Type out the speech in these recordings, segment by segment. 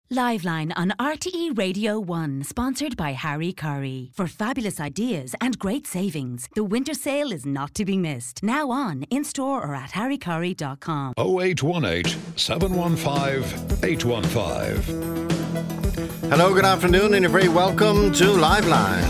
Liveline on RTE Radio 1, sponsored by Harry Curry. For fabulous ideas and great savings, the winter sale is not to be missed. Now on, in-store or at harrycurry.com. 0818 715 815. Hello, good afternoon, and you're very welcome to Liveline.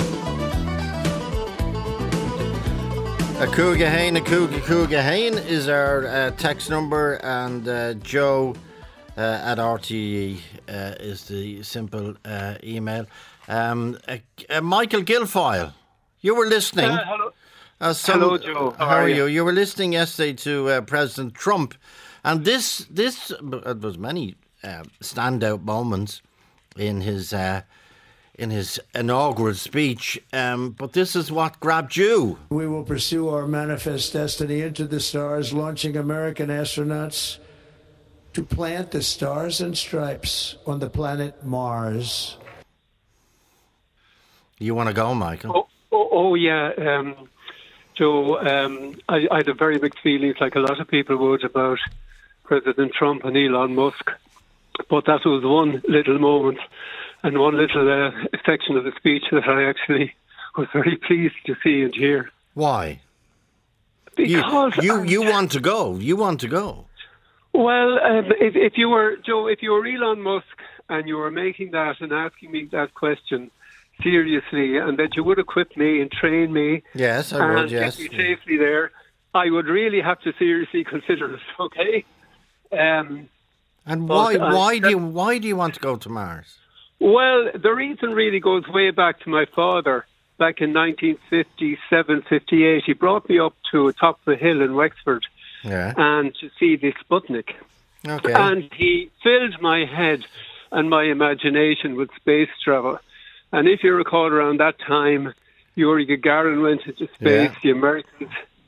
A Cougahain is our text number, and Joe at RTE is the simple email. Michael Guilfoyle, you were listening. Hello. Hello, Joe. How are you? You were listening yesterday to President Trump, and this was many standout moments in his inaugural speech, but this is what grabbed you. We will pursue our manifest destiny into the stars, launching American astronauts to plant the stars and stripes on the planet Mars. You want to go, Michael? Yeah. Joe, I had a very mixed feelings, like a lot of people would, about President Trump and Elon Musk. But that was one little moment and one little section of the speech that I actually was very pleased to see and hear. Why? Because you want to go. You want to go. Well, if you were Elon Musk and you were making that and asking me that question seriously, and that you would equip me and train me, yes, I would, yes, get me safely there, I would really have to seriously consider it. Okay. And why do you want to go to Mars? Well, the reason really goes way back to my father. Back in 1957, 58, he brought me up to the top of the hill in Wexford. Yeah. And to see the Sputnik. Okay. And he filled my head and my imagination with space travel. And if you recall, around that time, Yuri Gagarin went into space. Yeah. The American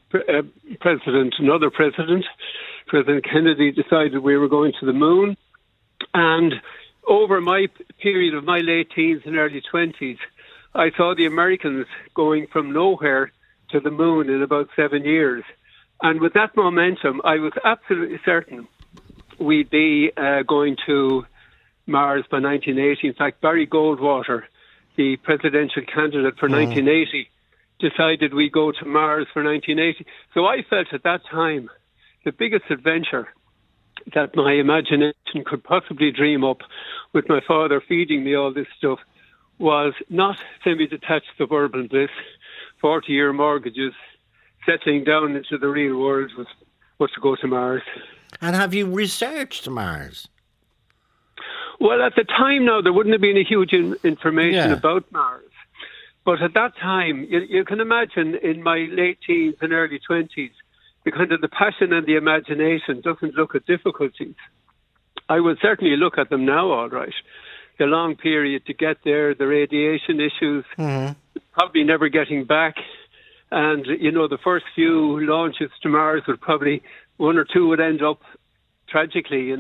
another president, President Kennedy, decided we were going to the moon. And over my period of my late teens and early 20s, I saw the Americans going from nowhere to the moon in about 7 years. And with that momentum, I was absolutely certain we'd be going to Mars by 1980. In fact, Barry Goldwater, the presidential candidate for 1980, decided we'd go to Mars for 1980. So I felt at that time the biggest adventure that my imagination could possibly dream up, with my father feeding me all this stuff, was not semi-detached suburban bliss, 40-year mortgages, settling down into the real world was to go to Mars. And have you researched Mars? Well, at the time now, there wouldn't have been a huge information about Mars. But at that time, you can imagine in my late teens and early 20s, the passion and the imagination doesn't look at difficulties. I would certainly look at them now, all right. The long period to get there, the radiation issues, probably never getting back. And, the first few launches to Mars would probably, one or two would end up tragically,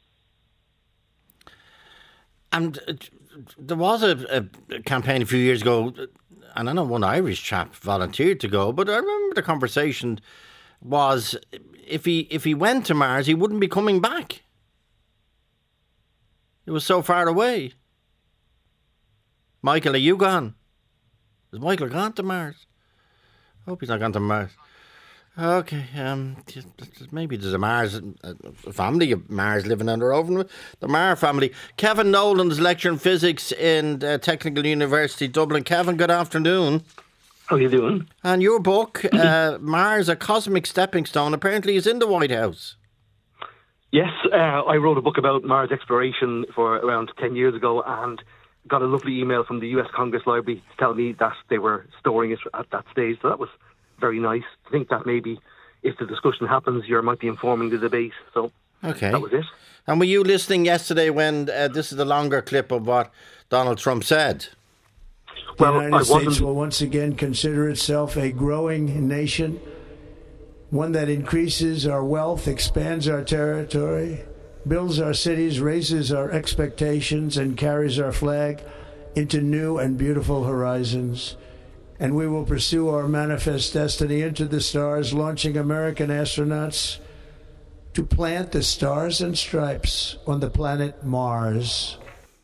And there was a campaign a few years ago, and I know one Irish chap volunteered to go, but I remember the conversation was if he went to Mars, he wouldn't be coming back. It was so far away. Michael, are you gone? Is Michael gone to Mars? I hope he's not gone to Mars. Okay, maybe there's a family of Mars living under Oven, the Marr family. Kevin Nolan's lecturing physics in Technical University Dublin. Kevin, good afternoon. How are you doing? And your book, Mars, A Cosmic Stepping Stone, apparently is in the White House. Yes, I wrote a book about Mars exploration for around 10 years ago, and got a lovely email from the US Congress Library to tell me that they were storing it at that stage. So that was very nice. I think that maybe if the discussion happens, you might be informing the debate. So that was it. And were you listening yesterday when this is the longer clip of what Donald Trump said? The United States will once again consider itself a growing nation, one that increases our wealth, expands our territory, builds our cities, raises our expectations, and carries our flag into new and beautiful horizons. And we will pursue our manifest destiny into the stars, launching American astronauts to plant the stars and stripes on the planet Mars.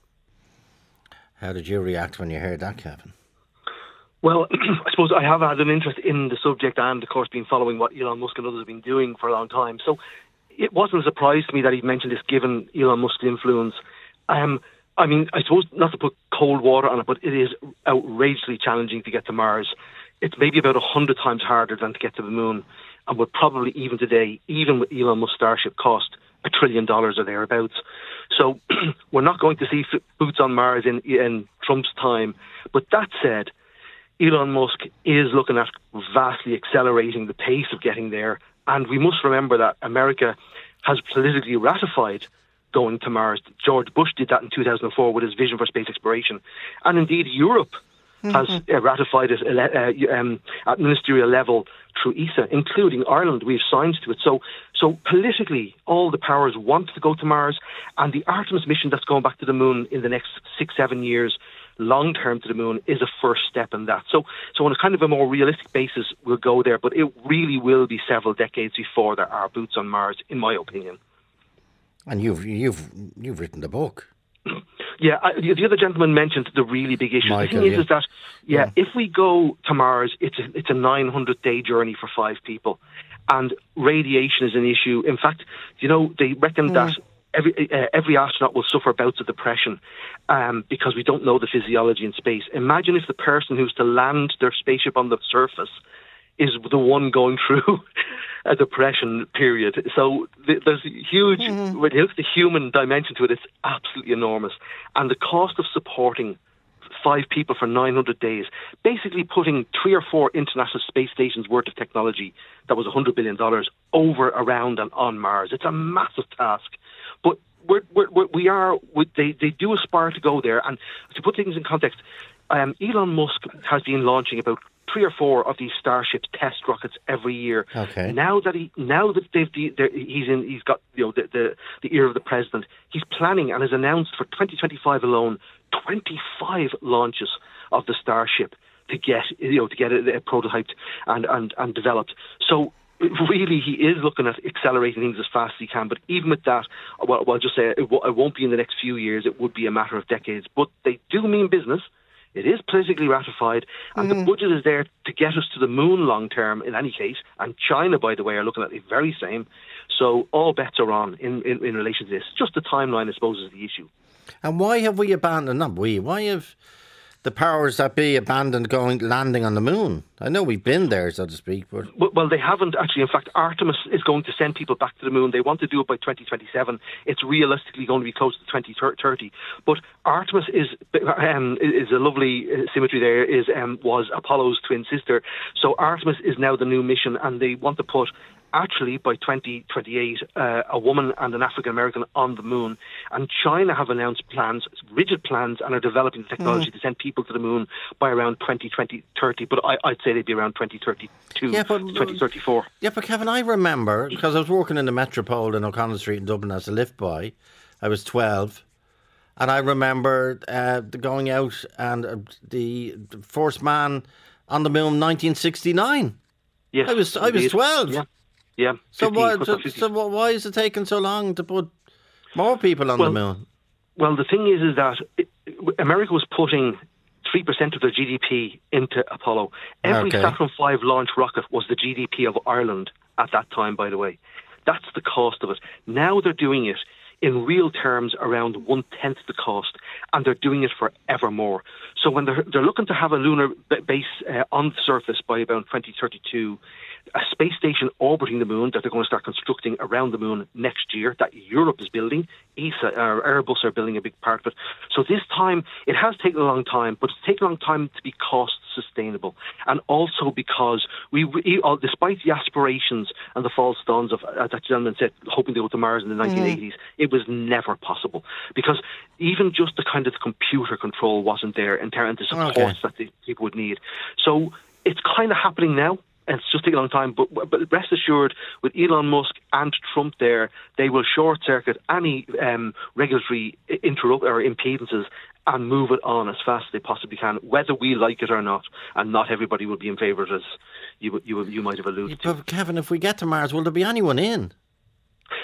How did you react when you heard that, Kevin? Well, I suppose I have had an interest in the subject and, of course, been following what Elon Musk and others have been doing for a long time. So it wasn't a surprise to me that he mentioned this, given Elon Musk's influence. I mean, I suppose not to put cold water on it, but it is outrageously challenging to get to Mars. It's maybe about 100 times harder than to get to the moon, and would probably, even today, even with Elon Musk's Starship, cost $1 trillion or thereabouts. So we're not going to see boots on Mars in Trump's time. But that said, Elon Musk is looking at vastly accelerating the pace of getting there. And we must remember that America has politically ratified going to Mars. George Bush did that in 2004 with his vision for space exploration. And indeed, Europe has ratified it at ministerial level through ESA, including Ireland. We have signed to it. So politically, all the powers want to go to Mars, and the Artemis mission that's going back to the moon in the next 6-7 years, long term to the moon, is a first step in that. So on a kind of a more realistic basis, we'll go there, but it really will be several decades before there are boots on Mars, in my opinion. And you've written the book. Yeah, the other gentleman mentioned the really big issue. Michael, the thing is that, if we go to Mars, it's a 900-day journey for 5 people. And radiation is an issue. In fact, they reckon that every astronaut will suffer bouts of depression because we don't know the physiology in space. Imagine if the person who's to land their spaceship on the surface is the one going through a depression period. So there's huge, when you look at the human dimension to it, it's absolutely enormous. And the cost of supporting 5 people for 900 days, basically putting 3 or 4 international space stations worth of technology that was $100 billion over, around and on Mars. It's a massive task. But they do aspire to go there. And to put things in context, Elon Musk has been launching about 3 or 4 of these Starship test rockets every year. Okay. Now that he's got the ear of the president, he's planning and has announced for 2025 alone 25 launches of the Starship to get it prototyped and developed. So really, he is looking at accelerating things as fast as he can. But even with that, well, I'll just say it won't be in the next few years. It would be a matter of decades. But they do mean business. It is politically ratified, and the budget is there to get us to the moon long term in any case. And China, by the way, are looking at the very same. So all bets are on in relation to this. Just the timeline, I suppose, is the issue. And why have we abandoned, why have the powers that be abandoned landing on the moon? I know we've been there, so to speak, but... Well, they haven't actually. In fact, Artemis is going to send people back to the moon. They want to do it by 2027. It's realistically going to be close to 2030. But Artemis is a lovely symmetry there, was Apollo's twin sister. So Artemis is now the new mission, and they want to put... Actually, by 2028, a woman and an African-American on the moon. And China have announced plans, rigid plans, and are developing the technology to send people to the moon by around 2030. But I'd say they'd be around 2032, 2034. Yeah, but Kevin, I remember, because I was working in the Metropole in O'Connell Street in Dublin as a lift boy. I was 12. And I remember going out and the first man on the moon, 1969. Yes, I was 12. Yeah. So why is it taking so long to put more people on the moon? Well, the thing is that America was putting 3% of their GDP into Apollo. Every Saturn V launch rocket was the GDP of Ireland at that time, by the way. That's the cost of it. Now they're doing it in real terms around 1/10 the cost, and they're doing it forever more. So when they're looking to have a lunar base on the surface by about 2032, a space station orbiting the moon that they're going to start constructing around the moon next year, that Europe is building, ESA or Airbus are building a big part of it. So this time, it has taken a long time, but it's taken a long time to be cost sustainable. And also because despite the aspirations and the false dawns of, as that gentleman said, hoping to go to Mars in the 1980s, it was never possible. Because even just the kind of computer control wasn't there in terms of the support that the people would need. So it's kind of happening now. And it's just taking a long time, but rest assured, with Elon Musk and Trump there, they will short-circuit any regulatory impedances and move it on as fast as they possibly can, whether we like it or not. And not everybody will be in favour of it, as you might have alluded to. But Kevin, if we get to Mars, will there be anyone in?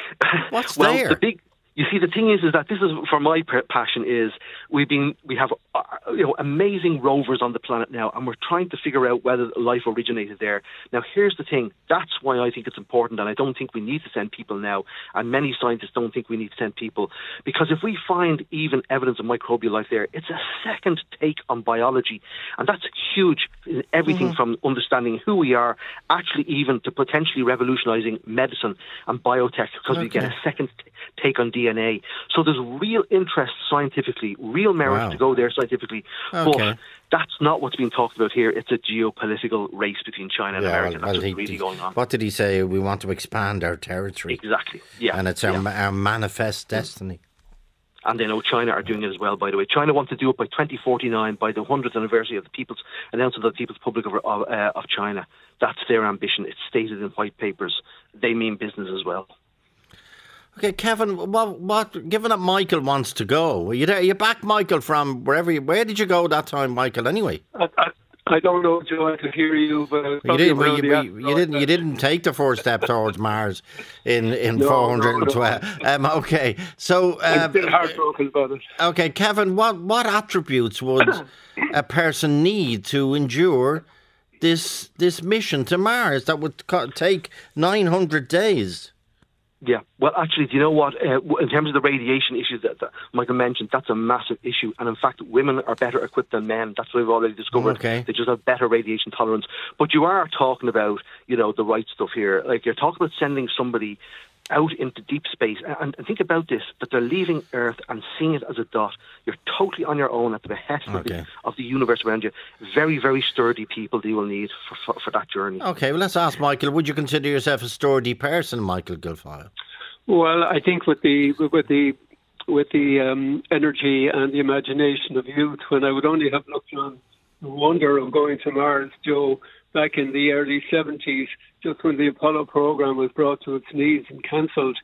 What's well, there? You see, the thing is that this is, for my passion, is we have amazing rovers on the planet now, and we're trying to figure out whether life originated there. Now, here's the thing. That's why I think it's important, and I don't think we need to send people now, and many scientists don't think we need to send people, because if we find even evidence of microbial life there, it's a second take on biology, and that's huge in everything from understanding who we are, actually even to potentially revolutionizing medicine and biotech, because we get a second take on DNA. So there's real interest scientifically, real merit to go there scientifically. But that's not what's being talked about here. It's a geopolitical race between China and America. That's what's really going on. What did he say? We want to expand our territory. Exactly. Yeah. And it's our manifest destiny. And they know China are doing it as well, by the way. China wants to do it by 2049, by the 100th anniversary of the People's announcement of the People's Republic of China. That's their ambition. It's stated in white papers. They mean business as well. Okay, Kevin, what? Given that Michael wants to go, are you back, Michael, from wherever? Where did you go that time, Michael? Anyway, I don't know, Joe. I could hear you, but you didn't take the first step towards Mars in 412. No. Okay, so I'm still heartbroken about it. Okay, Kevin, what attributes would a person need to endure this mission to Mars that would take 900 days? Yeah, well, actually, do you know what? In terms of the radiation issues that Michael mentioned, that's a massive issue. And in fact, women are better equipped than men. That's what we've already discovered. Okay. They just have better radiation tolerance. But you are talking about, the right stuff here. Like, you're talking about sending somebody out into deep space. And think about this, that they're leaving Earth and seeing it as a dot. You're totally on your own at the behest of the universe around you. Very, very sturdy people you will need for that journey. Okay, well, let's ask Michael, would you consider yourself a sturdy person, Michael Guilfoyle? Well, I think with the energy and the imagination of youth, when I would only have looked on the wonder of going to Mars, Joe, back in the early 70s, just when the Apollo program was brought to its knees and cancelled,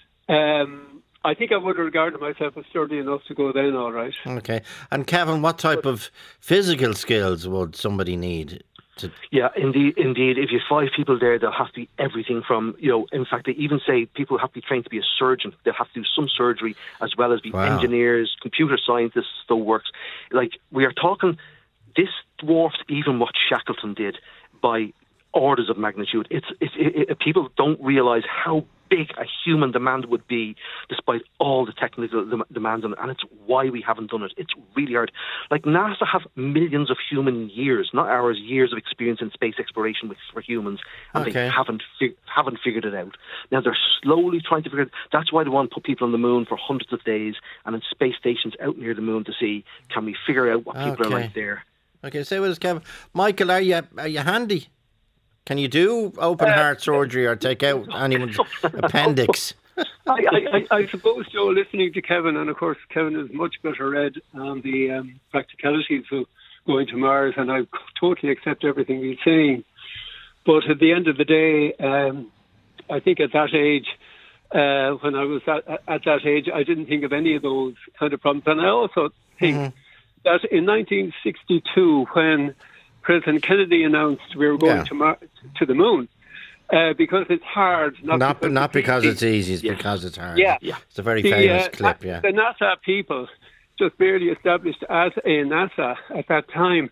I think I would regard myself as sturdy enough to go then, all right. Okay. And Kevin, what type of physical skills would somebody need? Yeah, indeed. If you have 5 people there, they'll have to be everything from, in fact, they even say people have to be trained to be a surgeon. They'll have to do some surgery as well as be engineers, computer scientists, still works. Like, we are talking, this dwarfs even what Shackleton did by orders of magnitude. People don't realise how big a human demand would be despite all the technical demands on it, and it's why we haven't done it. It's really hard. Like, NASA have millions of human years, not hours, years of experience in space exploration for humans, and they haven't figured it out. Now they're slowly trying to figure it out. That's why they want to put people on the moon for hundreds of days and in space stations out near the moon to see, can we figure out what people are like there. Okay, say with us, Kevin. Michael, are you handy? Can you do open heart surgery or take out anyone's appendix? I suppose, Joe, listening to Kevin, and of course Kevin is much better read on the practicalities of going to Mars, and I totally accept everything he's saying. But at the end of the day, I think at that age, when I was at that age, I didn't think of any of those kind of problems. And I also think that in 1962, when President Kennedy announced we were going to the moon, because it's hard. Not because it's easy, it's because it's hard. Yeah. It's a very famous clip, The NASA people, just barely established as a NASA at that time,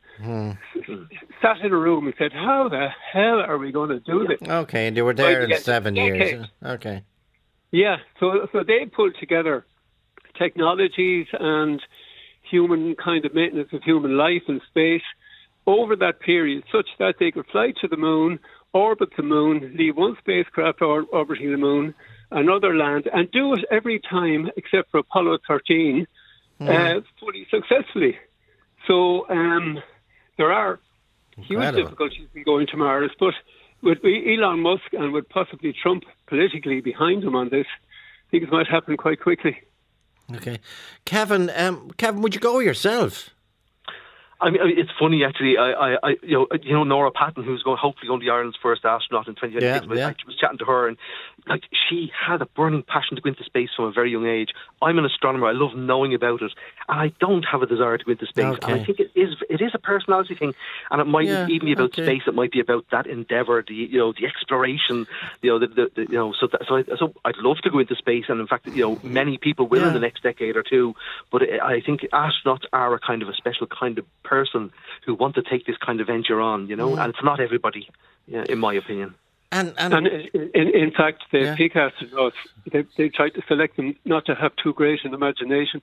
sat in a room and said, how the hell are we going to do this? Okay, and they were there in 7 years. Okay. Yeah, so they pulled together technologies and human kind of maintenance of human life in space over that period, such that they could fly to the moon, orbit the moon, leave one spacecraft orbiting the moon, another land, and do it every time except for Apollo 13 fully successfully. So there are huge difficulties in going to Mars, but with Elon Musk and with possibly Trump politically behind him on this, I think it might happen quite quickly. Okay. Kevin, would you go yourself? I mean, it's funny actually. Nora Patton, who's hopefully going to be Ireland's first astronaut in 2026. Yeah. I was chatting to her, and like she had a burning passion to go into space from a very young age. I'm an astronomer. I love knowing about it, and I don't have a desire to go into space. Okay. And I think it is a personality thing, and it might even be about space. It might be about that endeavour, the exploration, So I'd love to go into space, and in fact, many people will in the next decade or two. But I think astronauts are a kind of a special kind of person who want to take this kind of venture on, and it's not everybody, in my opinion. And in fact, the peak astronauts, they tried to select them not to have too great an imagination.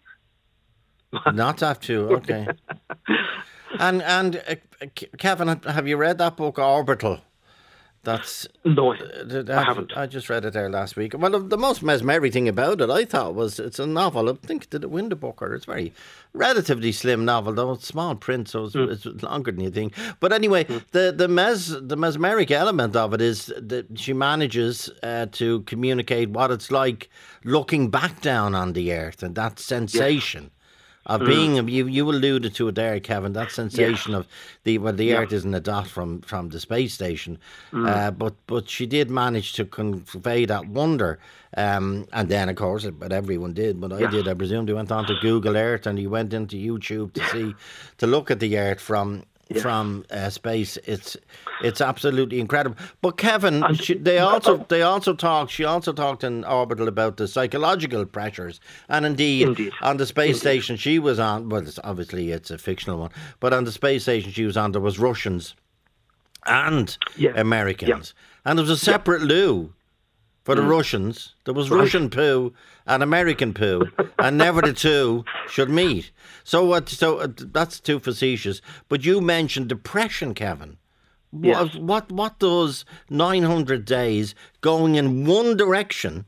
Not to have to, okay. and Kevin, have you read that book, Orbital? No, I haven't. I just read it there last week. Well, the most mesmeric thing about it, I thought, was it's a novel. I think, did it win the Booker? It's a very relatively slim novel, though it's small print, so it's longer than you think. But anyway, the mesmeric element of it is that she manages to communicate what it's like looking back down on the Earth, and that sensation. Of being, you alluded to it there, Kevin, that sensation of the Earth isn't a dot from the space station, but she did manage to convey that wonder, and then of course, but everyone did, but I did, I presume, they went on to Google Earth and he went into YouTube to look at the Earth from space. It's absolutely incredible. But Kevin, she also talked in Orbital about the psychological pressures, and indeed. On the space station she was on, well, it's a fictional one, but on the space station she was on, there was Russians and Americans, and there was a separate loo for the Russians. There was Russian poo and American poo, and never the two should meet. So that's too facetious. But you mentioned depression, Kevin. Yes. What does 900 days going in one direction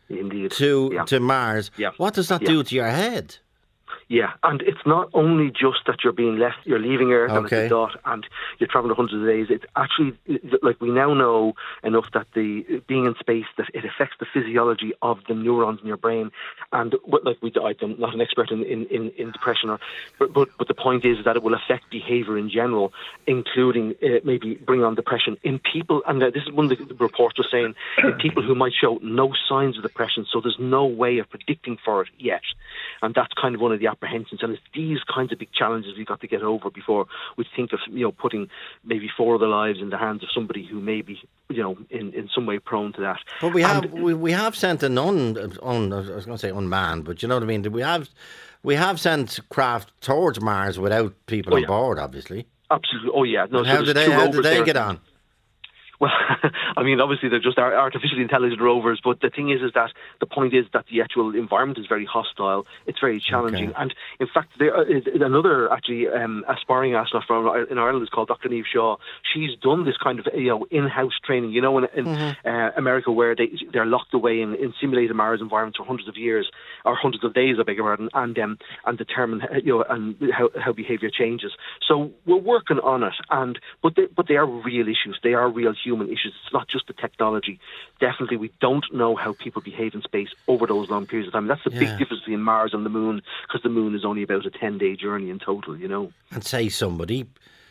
to Mars? Yeah. What does that do to your head? Yeah, and it's not only just that you're leaving Earth and it's a dot and you're traveling hundreds of days. It's actually, like, we now know enough that being in space, that it affects the physiology of the neurons in your brain. And I'm not an expert in depression, but the point is that it will affect behaviour in general, including maybe bring on depression in people. And this is one of the reports was saying, in people who might show no signs of depression, so there's no way of predicting for it yet. And that's kind of one of the apprehensions, and it's these kinds of big challenges we've got to get over before we think of putting maybe 4 of their lives in the hands of somebody who may be in some way prone to that. But we have sent I was going to say unmanned, but you know what I mean. We have sent craft towards Mars without people on board, obviously. Absolutely. Oh yeah. No. How did they get on? Well, I mean, obviously they're just artificially intelligent rovers, but the thing is that the point is that the actual environment is very hostile. It's very challenging, and in fact, there is another actually aspiring astronaut in Ireland is called Dr. Niamh Shaw. She's done this kind of in-house training, in America, where they're locked away in simulated Mars environments for hundreds of years or hundreds of days, I beg your pardon, and determine and how behaviour changes. So we're working on it, but they are real issues. They are real human issues. It's not just the technology. Definitely, we don't know how people behave in space over those long periods of time. That's the big difference between Mars and the Moon, because the Moon is only about a 10-day journey in total, And say somebody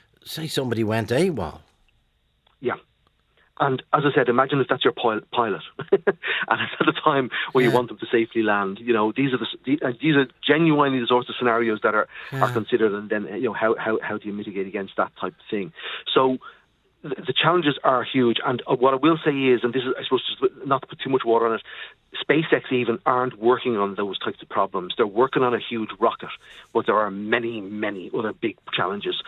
went AWOL. Yeah. And as I said, imagine if that's your pilot, and it's at a time where you want them to safely land. These are genuinely the sorts of scenarios that are considered, and then how do you mitigate against that type of thing? So the challenges are huge, and what I will say is, and this is, I suppose, just not to put too much water on it, SpaceX even aren't working on those types of problems. They're working on a huge rocket, but there are many, many other big challenges.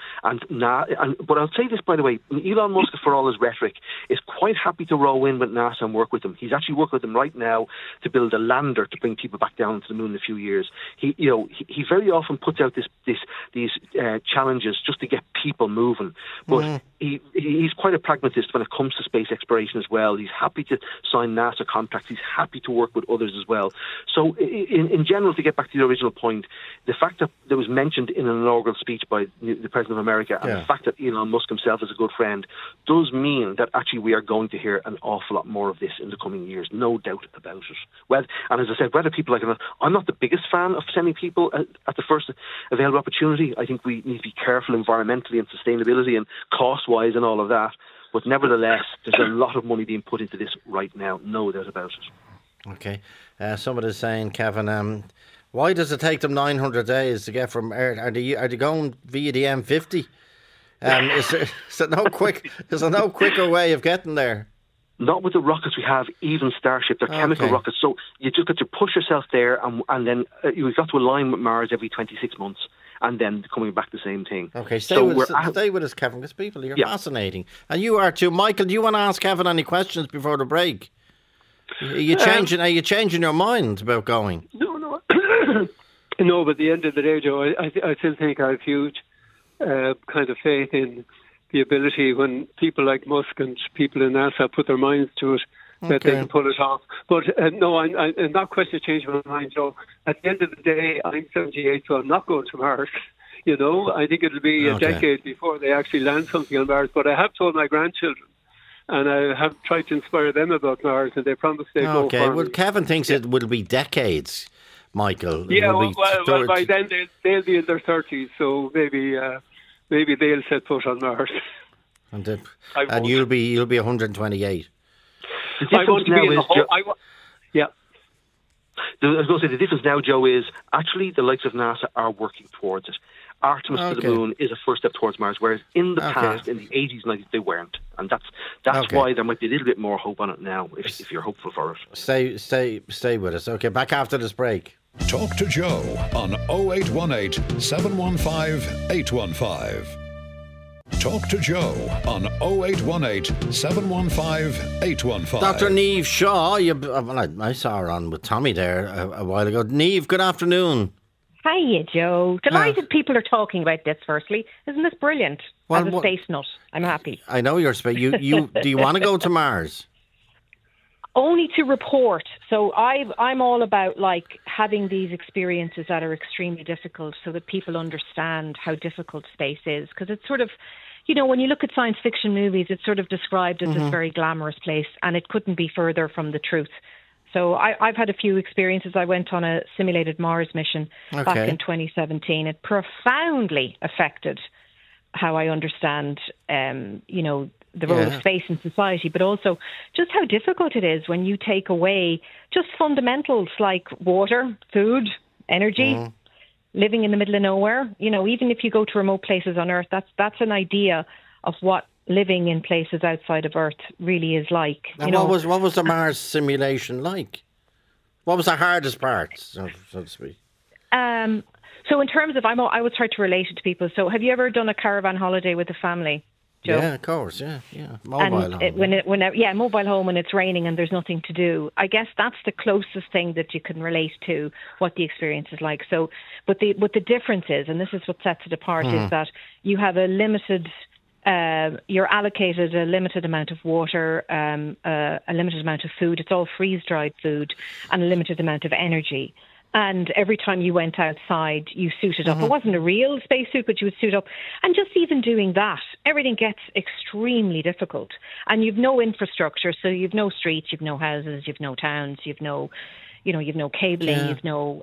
But I'll say this, by the way, Elon Musk, for all his rhetoric, is quite happy to row in with NASA and work with them. He's actually working with them right now to build a lander to bring people back down to the Moon in a few years. He very often puts out these challenges just to get people moving, but he's quite a pragmatist when it comes to space exploration as well. He's happy to sign NASA contracts. He's happy to work with others as well. So in general, to get back to the original point, the fact that there was mentioned in an inaugural speech by the President of America, and the fact that Elon Musk himself is a good friend, does mean that actually we are going to hear an awful lot more of this in the coming years, no doubt about it. Well, and as I said, whether people like it or not, I'm not the biggest fan of sending people at the first available opportunity. I think we need to be careful environmentally and sustainability and cost-wise and all of that. But nevertheless, there's a lot of money being put into this right now, no doubt about it. Okay. Somebody's saying, Kevin, why does it take them 900 days to get from Earth? Are they going via the M50? Is there no quicker way of getting there? Not with the rockets we have, even Starship. They're chemical rockets. So you just got to push yourself there, and then you've got to align with Mars every 26 months. And then coming back the same thing. Okay, stay with us, Kevin, because people, you're fascinating. And you are too. Michael, do you want to ask Kevin any questions before the break? Are you changing your mind about going? No. No, but at the end of the day, Joe, I still think I have huge kind of faith in the ability when people like Musk and people in NASA put their minds to it, that they can pull it off. But no, I'm that question changed my mind, Joe. At the end of the day, I'm 78, so I'm not going to Mars. You know, I think it'll be a decade before they actually land something on Mars. But I have told my grandchildren, and I have tried to inspire them about Mars, and they promise they go for it. Well, Kevin thinks it will be decades, Michael. Yeah, well, by then they'll be in their 30s, so maybe they'll set foot on Mars. And you'll be 128. I want to be in the whole... I was going to say, the difference now, Joe, is actually the likes of NASA are working towards it. Artemis to the moon is a first step towards Mars, whereas in the past, in the 80s and 90s, they weren't. And that's why there might be a little bit more hope on it now, if you're hopeful for it. Stay with us. Okay, back after this break. Talk to Joe on 0818 715 815. Talk to Joe on 0818 715 815. Dr. Niamh Shaw, I saw her on with Tommy there a while ago. Niamh, good afternoon. Hiya, Joe. Delighted people are talking about this, firstly. Isn't this brilliant? As a space nut, I'm happy. I know you're space. Do you want to go to Mars? Only to report. So I'm all about having these experiences that are extremely difficult so that people understand how difficult space is. Because it's sort of, when you look at science fiction movies, it's sort of described as this very glamorous place, and it couldn't be further from the truth. So I've had a few experiences. I went on a simulated Mars mission back in 2017. It profoundly affected how I understand, the role of space in society, but also just how difficult it is when you take away just fundamentals like water, food, energy, living in the middle of nowhere. Even if you go to remote places on Earth, that's an idea of what living in places outside of Earth really is like. What was the Mars simulation like? What was the hardest part, so to speak? So in terms of, I always try to relate it to people. So have you ever done a caravan holiday with a family, Joe? Yeah, of course, yeah. Mobile home. Mobile home when it's raining and there's nothing to do. I guess that's the closest thing that you can relate to what the experience is like. So, but the difference is, and this is what sets it apart, is that you have a limited, you're allocated a limited amount of water, a limited amount of food. It's all freeze-dried food, and a limited amount of energy. And every time you went outside, you suited up. It wasn't a real spacesuit, but you would suit up. And just even doing that, everything gets extremely difficult. And you've no infrastructure, so you've no streets, you've no houses, you've no towns, you've no cabling, you've no,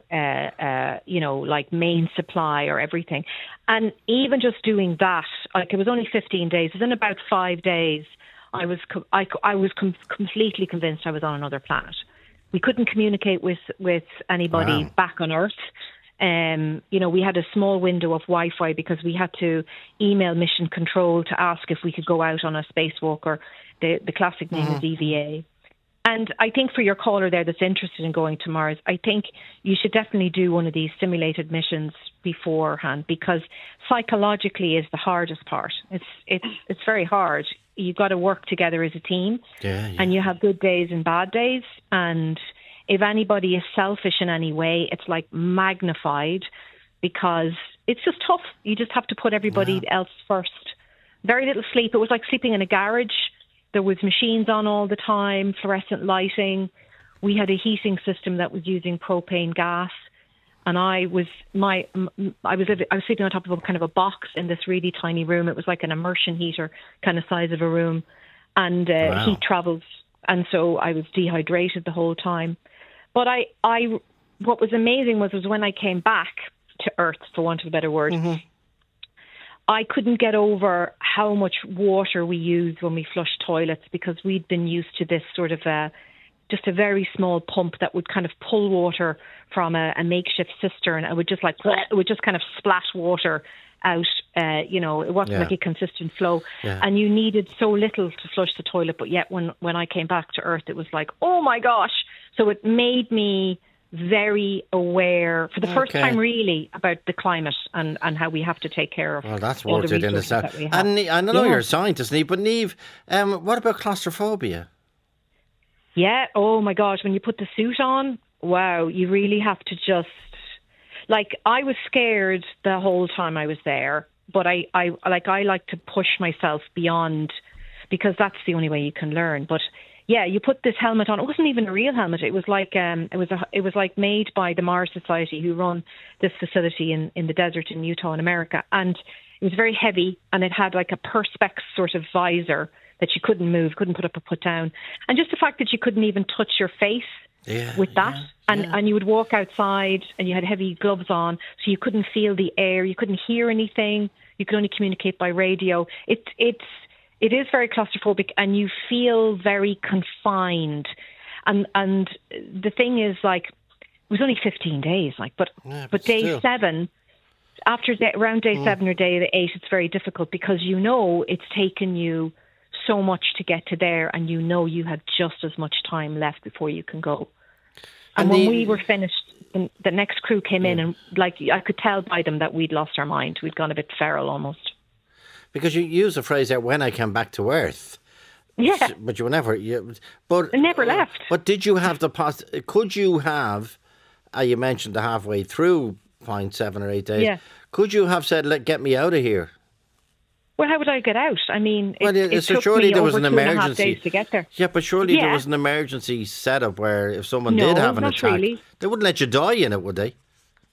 main supply or everything. And even just doing that, it was only 15 days. Within about 5 days, I was completely convinced I was on another planet. We couldn't communicate with anybody back on Earth. We had a small window of Wi-Fi because we had to email Mission Control to ask if we could go out on a spacewalk, or the classic name is EVA. And I think for your caller there that's interested in going to Mars, I think you should definitely do one of these simulated missions beforehand, because psychologically is the hardest part. It's very hard. You've got to work together as a team, and you have good days and bad days. And if anybody is selfish in any way, it's magnified, because it's just tough. You just have to put everybody else first. Very little sleep. It was like sleeping in a garage. There was machines on all the time, fluorescent lighting. We had a heating system that was using propane gas, and I was sleeping on top of a kind of a box in this really tiny room. It was like an immersion heater kind of size of a room, and heat travels, and so I was dehydrated the whole time. But what was amazing was when I came back to Earth, for want of a better word, I couldn't get over how much water we used when we flushed toilets, because we'd been used to this sort of just a very small pump that would kind of pull water from a makeshift cistern. It would just kind of splat water out. It wasn't like a consistent flow, and you needed so little to flush the toilet. But yet, when I came back to Earth, it was like, oh my gosh! So it made me very aware for the first time really about the climate and how we have to take care of. Well, that's worth it in itself. And I know you're a scientist, Niamh, but Niamh, what about claustrophobia? Yeah, oh my gosh, when you put the suit on, wow, you really have to just, like, I was scared the whole time I was there, but I like to push myself beyond, because that's the only way you can learn. But yeah, you put this helmet on. It wasn't even a real helmet. It was like it was like made by the Mars Society, who run this facility in the desert in Utah in America, and it was very heavy, and it had like a perspex sort of visor that you couldn't move, couldn't put up or put down, and just the fact that you couldn't even touch your face with that, and you would walk outside and you had heavy gloves on, so you couldn't feel the air, you couldn't hear anything, you could only communicate by radio. It is very claustrophobic, and you feel very confined. And the thing is, like, it was only 15 days, like, but day still. 7, around day 7 or day 8, it's very difficult, because it's taken you so much to get to there, and you had just as much time left before you can go. And when we were finished, the next crew came in, and like, I could tell by them that we'd lost our mind. We'd gone a bit feral almost. Because you use the phrase there, when I came back to Earth. Yeah. But you were never... I never left. But did you have could you have, you mentioned the halfway through 7 or 8 days, could you have said, get me out of here? Well, how would I get out? I mean, it so took surely me there was over an 2.5 emergency days to get there. Yeah, but surely there was an emergency setup where if someone did have an attack, really. They wouldn't let you die in it, would they?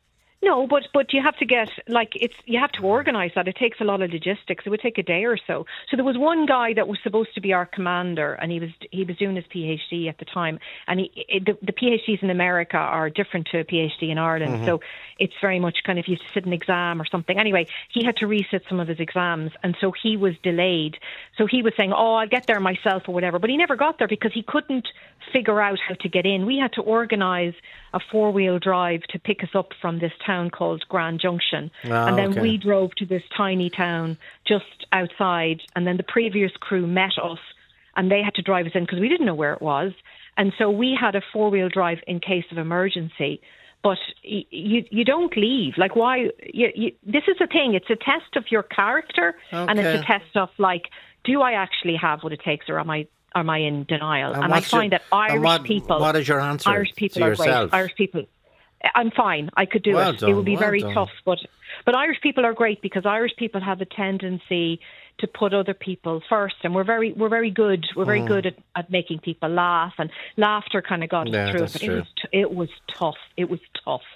No, but you have to get, you have to organise that. It takes a lot of logistics. It would take a day or so. So there was one guy that was supposed to be our commander, and he was doing his PhD at the time. And the PhDs in America are different to a PhD in Ireland. So it's very much kind of, you have to sit an exam or something. Anyway, he had to resit some of his exams, and so he was delayed. So he was saying, I'll get there myself or whatever. But he never got there because he couldn't figure out how to get in. We had to organise a 4-wheel drive to pick us up from this town called Grand Junction. And then we drove to this tiny town just outside, and then the previous crew met us, and they had to drive us in because we didn't know where it was. And so we had a 4-wheel drive in case of emergency. But you don't leave. Like, why? This is the thing. It's a test of your character, and it's a test of, like, do I actually have what it takes, or am I in denial? And I find that Irish people... What is your answer Irish people to are yourself? Great. Irish people... I'm fine. I could do it. It would be very tough. But Irish people are great, because Irish people have a tendency to put other people first, and we're very good. We're very good at making people laugh, and laughter kind of got us through it. But it was tough. It was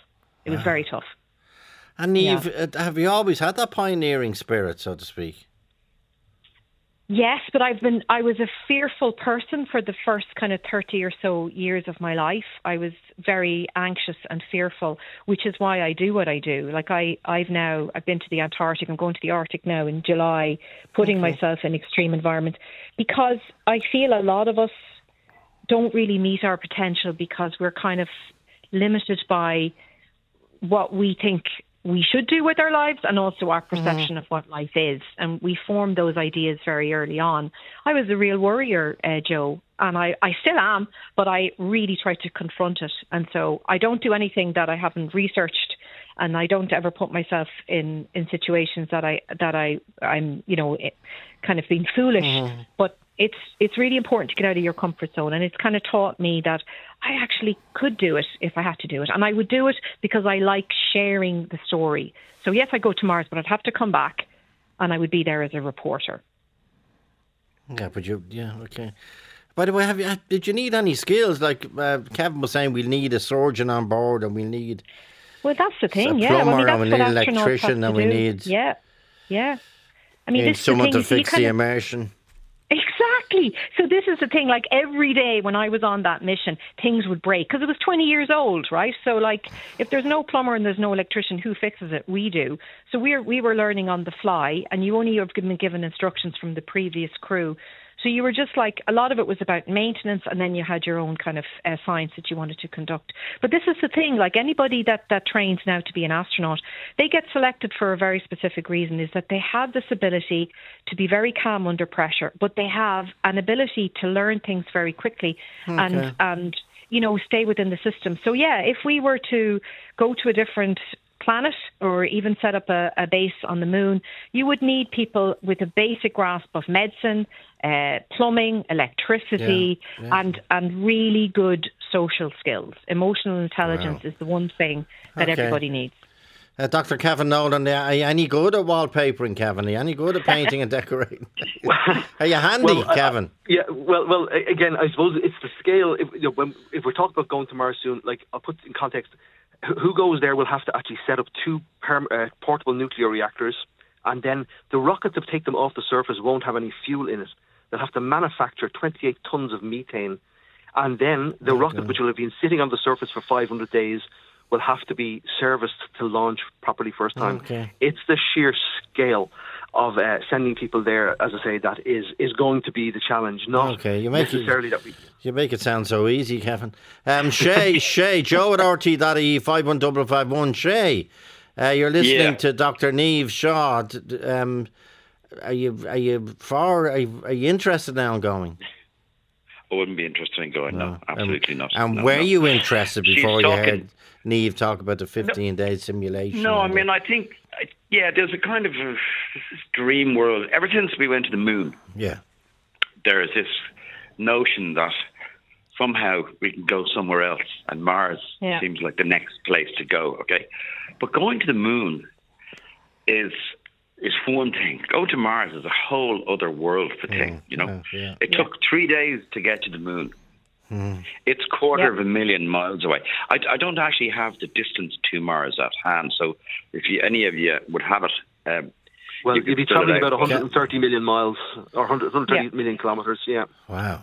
very tough. And Niamh, have you always had that pioneering spirit, so to speak? Yes, but I was a fearful person for the first kind of 30 or so years of my life. I was very anxious and fearful, which is why I do what I do. Like, I've been to the Antarctic. I'm going to the Arctic now in July, putting myself in extreme environments, because I feel a lot of us don't really meet our potential, because we're kind of limited by what we think we should do with our lives, and also our perception of what life is. And we form those ideas very early on. I was a real worrier, Joe, and I still am, but I really try to confront it. And so I don't do anything that I haven't researched, and I don't ever put myself in situations that I'm kind of being foolish. But it's really important to get out of your comfort zone, and it's kind of taught me that I actually could do it if I had to do it, and I would do it because I like sharing the story. So yes, I go to Mars, but I'd have to come back, and I would be there as a reporter. Yeah, but okay. By the way, did you need any skills? Like Kevin was saying, we'll need a surgeon on board, and we'll need. Well, that's the thing. A plumber, that's and we need an electrician, and we need. Yeah. I we mean, need someone to fix the immersion. Exactly. So this is the thing, like every day when I was on that mission, things would break because it was 20 years old, right? So like if there's no plumber and there's no electrician, who fixes it? We do. So we were learning on the fly, and you only have been given instructions from the previous crew. So you were just like, a lot of it was about maintenance, and then you had your own kind of science that you wanted to conduct. But this is the thing, like anybody that trains now to be an astronaut, they get selected for a very specific reason, is that they have this ability to be very calm under pressure, but they have an ability to learn things very quickly and stay within the system. So yeah, if we were to go to a different planet or even set up a base on the moon, you would need people with a basic grasp of medicine, plumbing, electricity, and really good social skills. Emotional intelligence is the one thing that everybody needs. Dr. Kevin Nolan, are you any good at wallpapering, Kevin? Are you any good at painting and decorating? Are you handy, Kevin? Well, again, I suppose it's the scale. If we're talking about going to Mars soon, like I'll put in context, who goes there will have to actually set up 2 portable nuclear reactors, and then the rockets that take them off the surface won't have any fuel in it. They'll have to manufacture 28 tons of methane, and then the rocket, which will have been sitting on the surface for 500 days, will have to be serviced to launch properly first time. Okay. It's the sheer scale of sending people there, as I say, that is going to be the challenge, not necessarily that we... You make it sound so easy, Kevin. Shay, Joe at RT.ie 51551. Shay, you're listening to Dr. Niamh Shaw. Are you interested now in going? I wouldn't be interested in going, no. Absolutely not. And were you interested before you heard Niamh talk about the 15-day simulation? No, I mean, I think, there's a kind of this dream world. Ever since we went to the moon, there is this notion that somehow we can go somewhere else, and Mars seems like the next place to go, okay? But going to the moon is one thing. Going to Mars is a whole other world of thing, It took 3 days to get to the moon. It's 250,000 miles away. I don't actually have the distance to Mars at hand, so if any of you would have it... you'd be travelling about 130 million miles, or 130 million kilometres, Wow.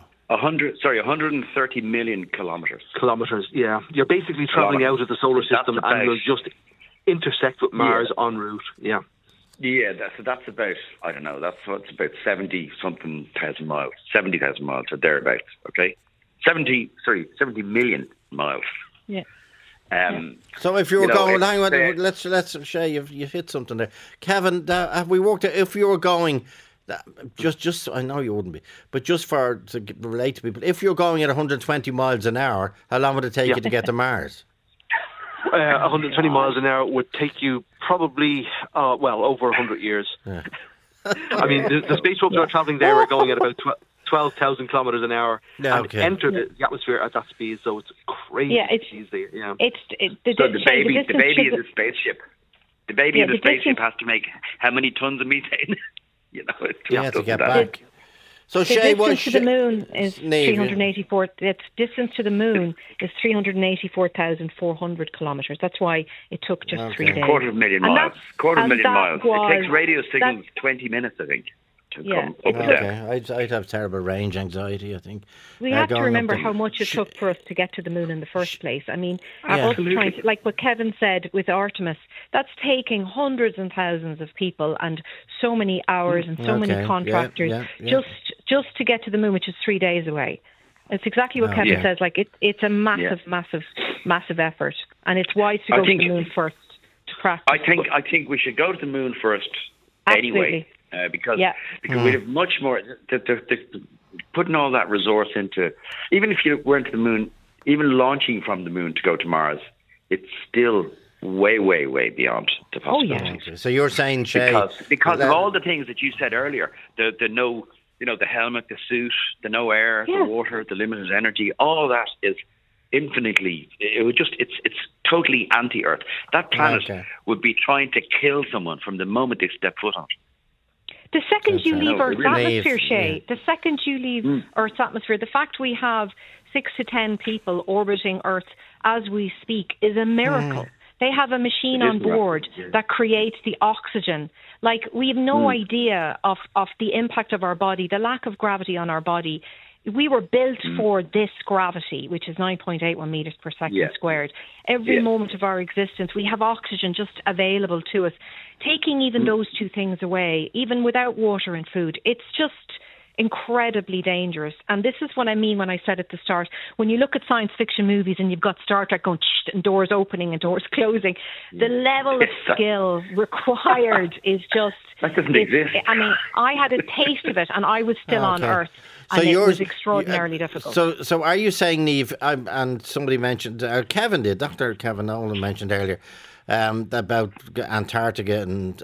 130 million kilometres. Kilometres, yeah. You're basically travelling out of the solar system and you'll just intersect with Mars en route, Yeah, that's about, I don't know, that's about 70,000 miles, 70,000 miles or thereabouts, okay? 70 million miles. Yeah. So if you were going, hang on, let's Shay, you've hit something there. Kevin, have we worked out, if you were going, just I know you wouldn't be, but just to relate to people, if you're going at 120 miles an hour, how long would it take you to get to Mars? 120 miles an hour would take you probably, over 100 years. Yeah. I mean, the space probes are travelling there are going at about 12,000 kilometres an hour and enter the atmosphere at that speed, so it's crazy. The baby in the spaceship. The baby in the spaceship has to make how many tons of methane? To get back. So the Shay, distance to the moon is 384. Its distance to the moon is 384,400 kilometres. That's why it took just 3 days. 250,000 miles. 250,000 miles. It takes radio signals 20 minutes, I think. Come up there. I'd have terrible range anxiety, I think. We have to remember how much it took for us to get to the moon in the first place. I mean, us trying to, like what Kevin said with Artemis, that's taking hundreds and thousands of people and so many hours and so many contractors just to get to the moon, which is 3 days away. It's exactly what Kevin says. Like it's a massive effort, and it's wise to go to the moon first to practice. I think we should go to the moon first anyway. Because we have much more putting all that resource into. Even if you went to the moon, even launching from the moon to go to Mars, it's still way, way, way beyond the possibilities. Oh, yeah. So you're saying, Shay, because of all the things that you said earlier, the no, the helmet, the suit, the no air, the water, the limited energy, all that is infinitely. It's totally anti-Earth. That planet would be trying to kill someone from the moment they step foot on it. The second you leave Earth's atmosphere, Shay, the second you leave Earth's atmosphere, the fact we have 6 to 10 people orbiting Earth as we speak is a miracle. They have a machine on board that creates the oxygen. Like, we have no idea of the impact of our body, the lack of gravity on our body. We were built for this gravity, which is 9.81 meters per second squared. Every moment of our existence, we have oxygen just available to us. Taking even those two things away, even without water and food, it's just incredibly dangerous. And this is what I mean when I said at the start, when you look at science fiction movies and you've got Star Trek going and doors opening and doors closing, the level of skill required is just... That doesn't exist. I mean, I had a taste of it and I was still on Earth. And so it was extraordinarily difficult. So are you saying, Niamh, and somebody mentioned, Kevin did, Dr. Kevin Nolan mentioned earlier, about Antarctica and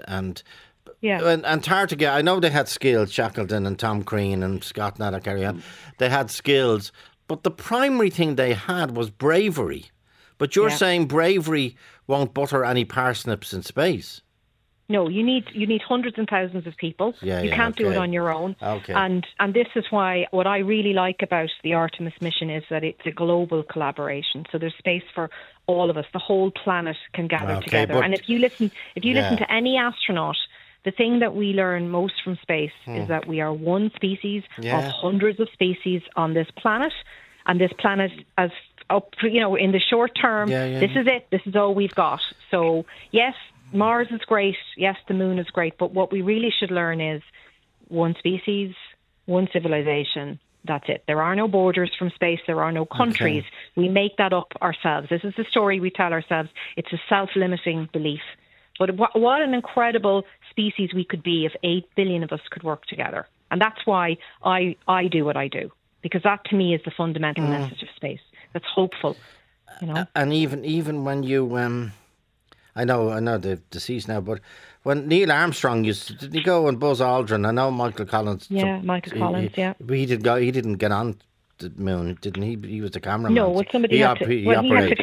Antarctica, I know they had skills, Shackleton and Tom Crean and Scott Nadler. They had skills, but the primary thing they had was bravery. But you're saying bravery won't butter any parsnips in space. No, you need hundreds and thousands of people. You can't do it on your own. And this is why what I really like about the Artemis mission is that it's a global collaboration. So there's space for all of us. The whole planet can gather together. And if you listen to any astronaut, the thing that we learn most from space is that we are one species of hundreds of species on this planet, and this planet, as up, in the short term, this is it. This is all we've got. So yes, Mars is great. Yes, the moon is great. But what we really should learn is one species, one civilization. That's it. There are no borders from space. There are no countries. We make that up ourselves. This is the story we tell ourselves. It's a self-limiting belief. But what an incredible species we could be if 8 billion of us could work together. And that's why I do what I do. Because that, to me, is the fundamental message of space. That's hopeful, And even when you... I know they're deceased now, but when Neil Armstrong did he go and Buzz Aldrin? I know Michael Collins. Yeah, Michael Collins. He didn't get on the moon, didn't he? He was the cameraman. No, well, somebody had to operate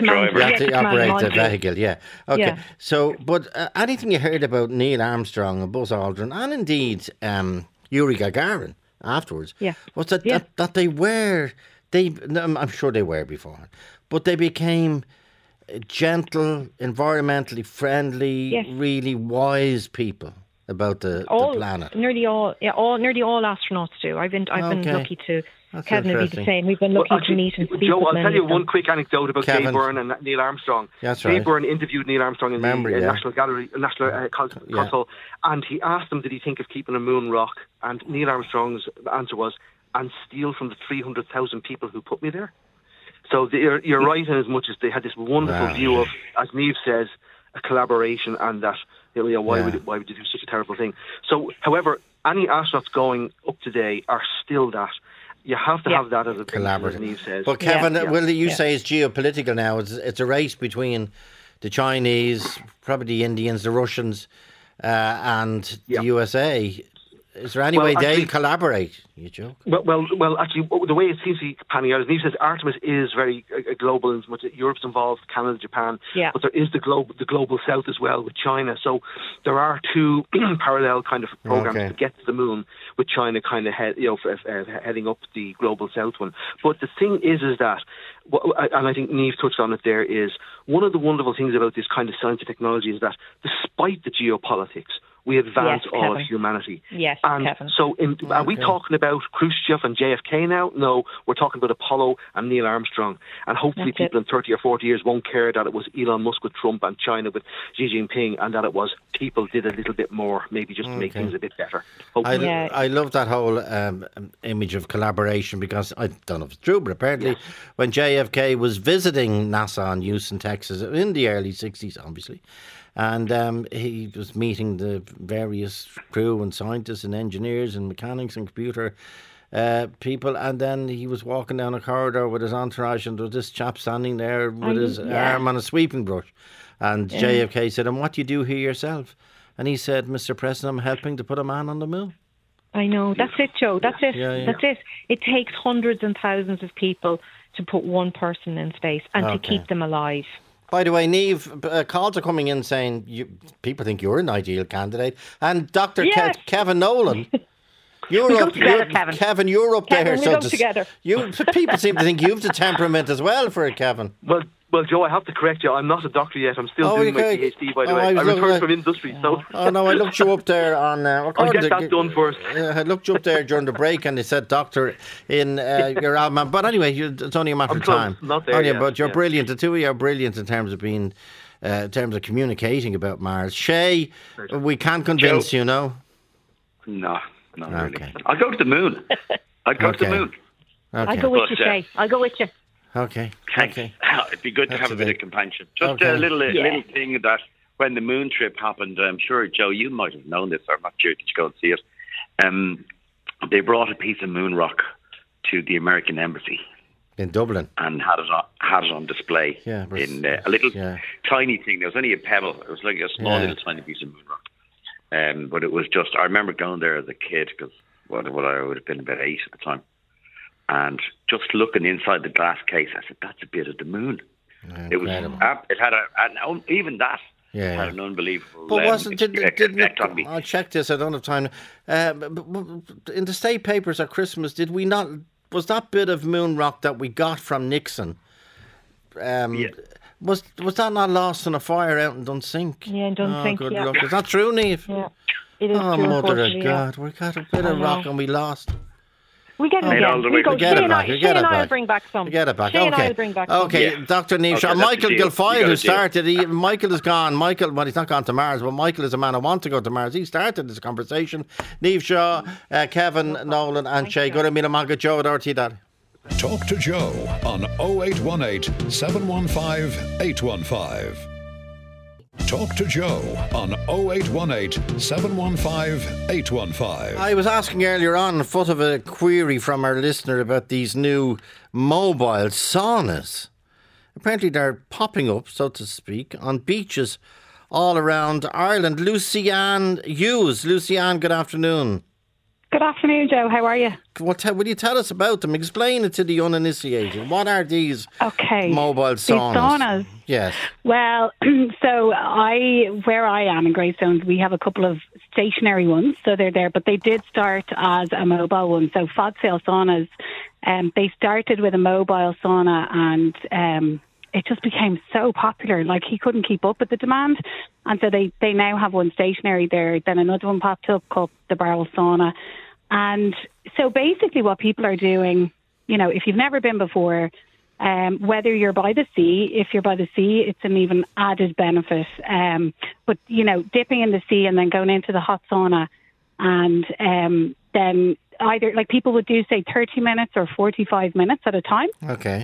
the vehicle. Yeah. Okay. Yeah. So, but anything you heard about Neil Armstrong and Buzz Aldrin, and indeed Yuri Gagarin afterwards, was that they were I'm sure they were before, but they became gentle, environmentally friendly, really wise people about the planet. Nearly all astronauts do. I've been lucky to. Kevin would be the same. We've been lucky to meet and speak Joe, with I'll tell you one quick anecdote about Dave Byrne and Neil Armstrong. That's right. Dave Byrne interviewed Neil Armstrong in the National Gallery, National Console, and he asked him, did he think of keeping a moon rock? And Neil Armstrong's answer was, and steal from the 300,000 people who put me there. So you're right in as much as they had this wonderful view of, as Niamh says, a collaboration, and that why would you do such a terrible thing? So, however, any astronauts going up today are still that. You have to have that as a collaborative, as Niamh says. But Kevin, you say it's geopolitical now. It's a race between the Chinese, probably the Indians, the Russians, and the USA. Is there any way they'll collaborate? You joke? Well, actually, the way it seems to be panning out, as Niamh says, Artemis is very global in as much as Europe's involved, Canada, Japan, but there is the global south as well with China. So there are two parallel kind of programs to get to the moon, with China kind of heading up the global south one. But the thing is that, and I think Niamh touched on it there, is one of the wonderful things about this kind of science and technology is that despite the geopolitics, we advance all of humanity. Yes, and Kevin. So are we talking about Khrushchev and JFK now? No, we're talking about Apollo and Neil Armstrong. And hopefully people in 30 or 40 years won't care that it was Elon Musk with Trump and China with Xi Jinping, and that it was people did a little bit more, maybe just to make things a bit better. I love that whole image of collaboration, because I don't know if it's true, but apparently when JFK was visiting NASA in Houston, Texas, in the early 60s, obviously, and he was meeting the various crew and scientists and engineers and mechanics and computer people, and then he was walking down a corridor with his entourage, and there was this chap standing there with his arm on a sweeping brush, and JFK said, "And what do you do here yourself?" And he said, "Mr. President, I'm helping to put a man on the moon." I know, that's it, Joe, that's it. That's it. It takes hundreds and thousands of people to put one person in space and to keep them alive. By the way, Niamh, calls are coming in saying people think you're an ideal candidate. And Dr. Yes. Kevin Nolan, you're We go up, together, Kevin. Kevin, you're up Kevin, there. we so go together. People seem to think you've the temperament as well for it, Kevin. Well, Joe, I have to correct you. I'm not a doctor yet. I'm still doing my PhD, by the way. I returned from industry, so... Oh, no, I looked you up there on... I'll get that done first. I looked you up there during the break and they said doctor in your album. But anyway, it's only a matter of time. Not there yet. But you're brilliant. The two of you are brilliant in terms of being... in terms of communicating about Mars. Shay, we can't convince you, no? No, not really. I'll go to the moon. I'll go to the moon. Okay. I'll go with you, Shay. I'll go with you. Okay. It'd be good to have a bit of companionship. Just a little thing that when the moon trip happened, I'm sure, Joe, you might have known this, or I'm not sure, did you go and see it? They brought a piece of moon rock to the American embassy in Dublin and had it on display in a little tiny thing. There was only a pebble. It was like a small little tiny piece of moon rock. But it was just, I remember going there as a kid, because what I would have been about 8 at the time. And just looking inside the glass case, I said, "That's a bit of the moon." It was. It had even that had an unbelievable. But effect on me. I'll check this. I don't have time. In the state papers at Christmas, did we not? Was that bit of moon rock that we got from Nixon? Was that not lost in a fire out in Dunsink? Yeah, in Dunsink. Good luck. Is that true, Niamh? Yeah, it is true. Mother of God, we got a bit of rock and we lost. We get it again. We get it back. Shay and I will bring back some. We get it back. Shay and I will bring back some. Okay, Dr. Niamh Shaw. Michael Guilfoyle, who started, Michael is gone. Michael, well, he's not gone to Mars, but Michael is a man who wants to go to Mars. He started this conversation. Niamh Shaw, Kevin Nolan and Shay. Good to meet him. I'll get Joe at RT. Talk to Joe on 0818 715 815. Talk to Joe on 0818 715 815. I was asking earlier on foot of a query from our listener about these new mobile saunas. Apparently they're popping up, so to speak, on beaches all around Ireland. Lucianne Hughes. Lucianne, good afternoon. Good afternoon, Joe. How are you? Will you tell us about them? Explain it to the uninitiated. What are these mobile saunas? These saunas? Yes. Well, so where I am in Greystones, we have a couple of stationary ones, so they're there, but they did start as a mobile one. So Fodsale Saunas, they started with a mobile sauna and it just became so popular, like he couldn't keep up with the demand. And so they now have one stationary there. Then another one popped up called the Barrel Sauna. And so basically what people are doing, if you've never been before, whether you're by the sea, if you're by the sea, it's an even added benefit. But, dipping in the sea and then going into the hot sauna and then either, like people would do, say, 30 minutes or 45 minutes at a time. Okay.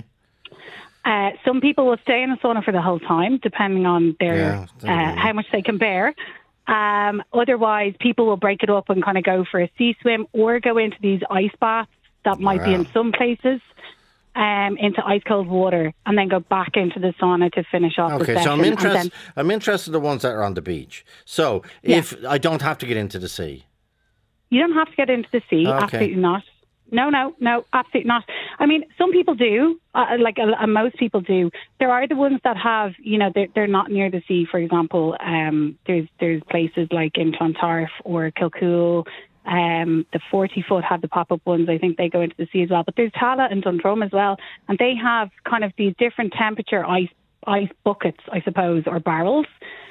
Some people will stay in a sauna for the whole time, depending on their how much they can bear. Otherwise, people will break it up and kind of go for a sea swim or go into these ice baths that might be in some places, into ice cold water, and then go back into the sauna to finish off the session. So I'm interested in the ones that are on the beach. So if I don't have to get into the sea. You don't have to get into the sea, absolutely not. No, absolutely not. I mean, some people do, most people do. There are the ones that have, they're not near the sea. For example, there's places like in Clontarf or Kilcool. The 40-foot have the pop-up ones. I think they go into the sea as well. But there's Tala and Dundrum as well, and they have kind of these different temperature ice buckets, I suppose, or barrels.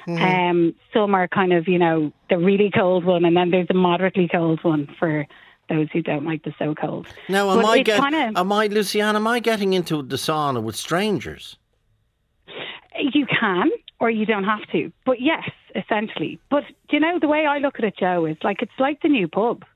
Some are kind of, the really cold one, and then there's the moderately cold one for those who don't like the so cold. Now, am I getting into the sauna with strangers? You can, or you don't have to. But yes, essentially. But the way I look at it, Joe, is like it's like the new pub.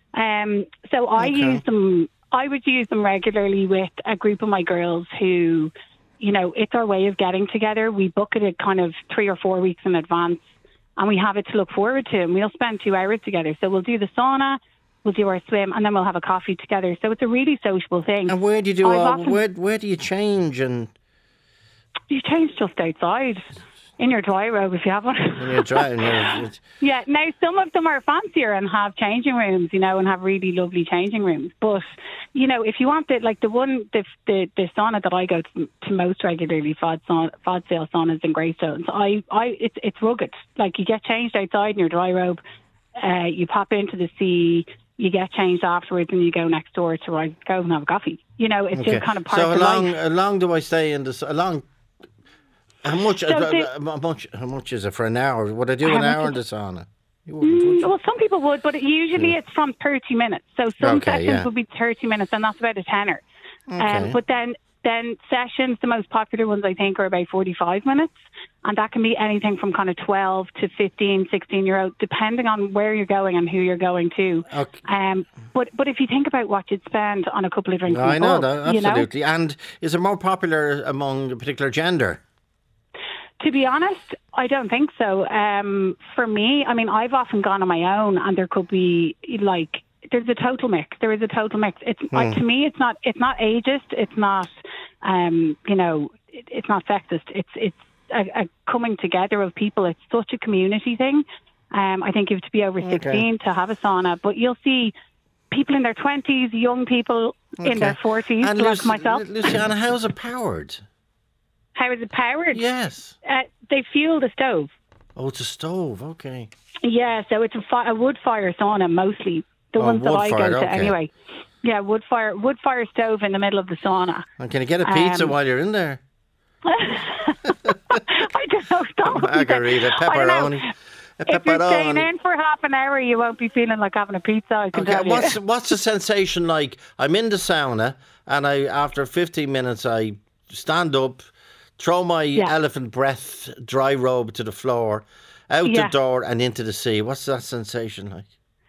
So I use them. I would use them regularly with a group of my girls who, it's our way of getting together. We book it kind of 3 or 4 weeks in advance, and we have it to look forward to. And we'll spend 2 hours together. So we'll do the sauna. We'll do our swim, and then we'll have a coffee together. So it's a really sociable thing. And where do you do? Where do you change? And you change just outside. In your dry robe, if you have one. In your dry robe. Yeah, now some of them are fancier and have changing rooms, and have really lovely changing rooms. But, if you want the sauna that I go to most regularly, Fodsale saunas in Greystones, it's rugged. Like, you get changed outside in your dry robe, you pop into the sea, you get changed afterwards, and you go next door to go and have a coffee. It's just kind of part of life. So how long do I stay in this? How much is it for an hour? Would I do an hour in the sauna? You wouldn't, would you? Well, some people would, but usually it's from 30 minutes. So some sessions would be 30 minutes, and that's about a tenner. Okay. But then sessions, the most popular ones, I think, are about 45 minutes. And that can be anything from kind of 12 to 15, 16-year-old, depending on where you're going and who you're going to. Okay. But if you think about what you'd spend on a couple of drinks, I know that, absolutely. And is it more popular among a particular gender? To be honest, I don't think so. For me, I've often gone on my own, and there could be there's a total mix. There is a total mix. It's to me, it's not ageist. It's not, it's not sexist. It's a coming together of people. It's such a community thing. I think you have to be over 16 to have a sauna, but you'll see people in their 20s, young people in their 40s, and like myself. Luciana, how's it powered? How is it powered? Yes. They fuel the stove. Oh, it's a stove. Okay. Yeah, so it's a wood fire sauna mostly. The ones that I go to anyway. Yeah, wood fire stove in the middle of the sauna. And can you get a pizza while you're in there? I don't know. Stop. Margarita, pepperoni. If you're staying in for half an hour, you won't be feeling like having a pizza, I can tell you. What's the sensation like? I'm in the sauna, and after 15 minutes, I stand up, throw my elephant breath dry robe to the floor, out the door and into the sea. What's that sensation like?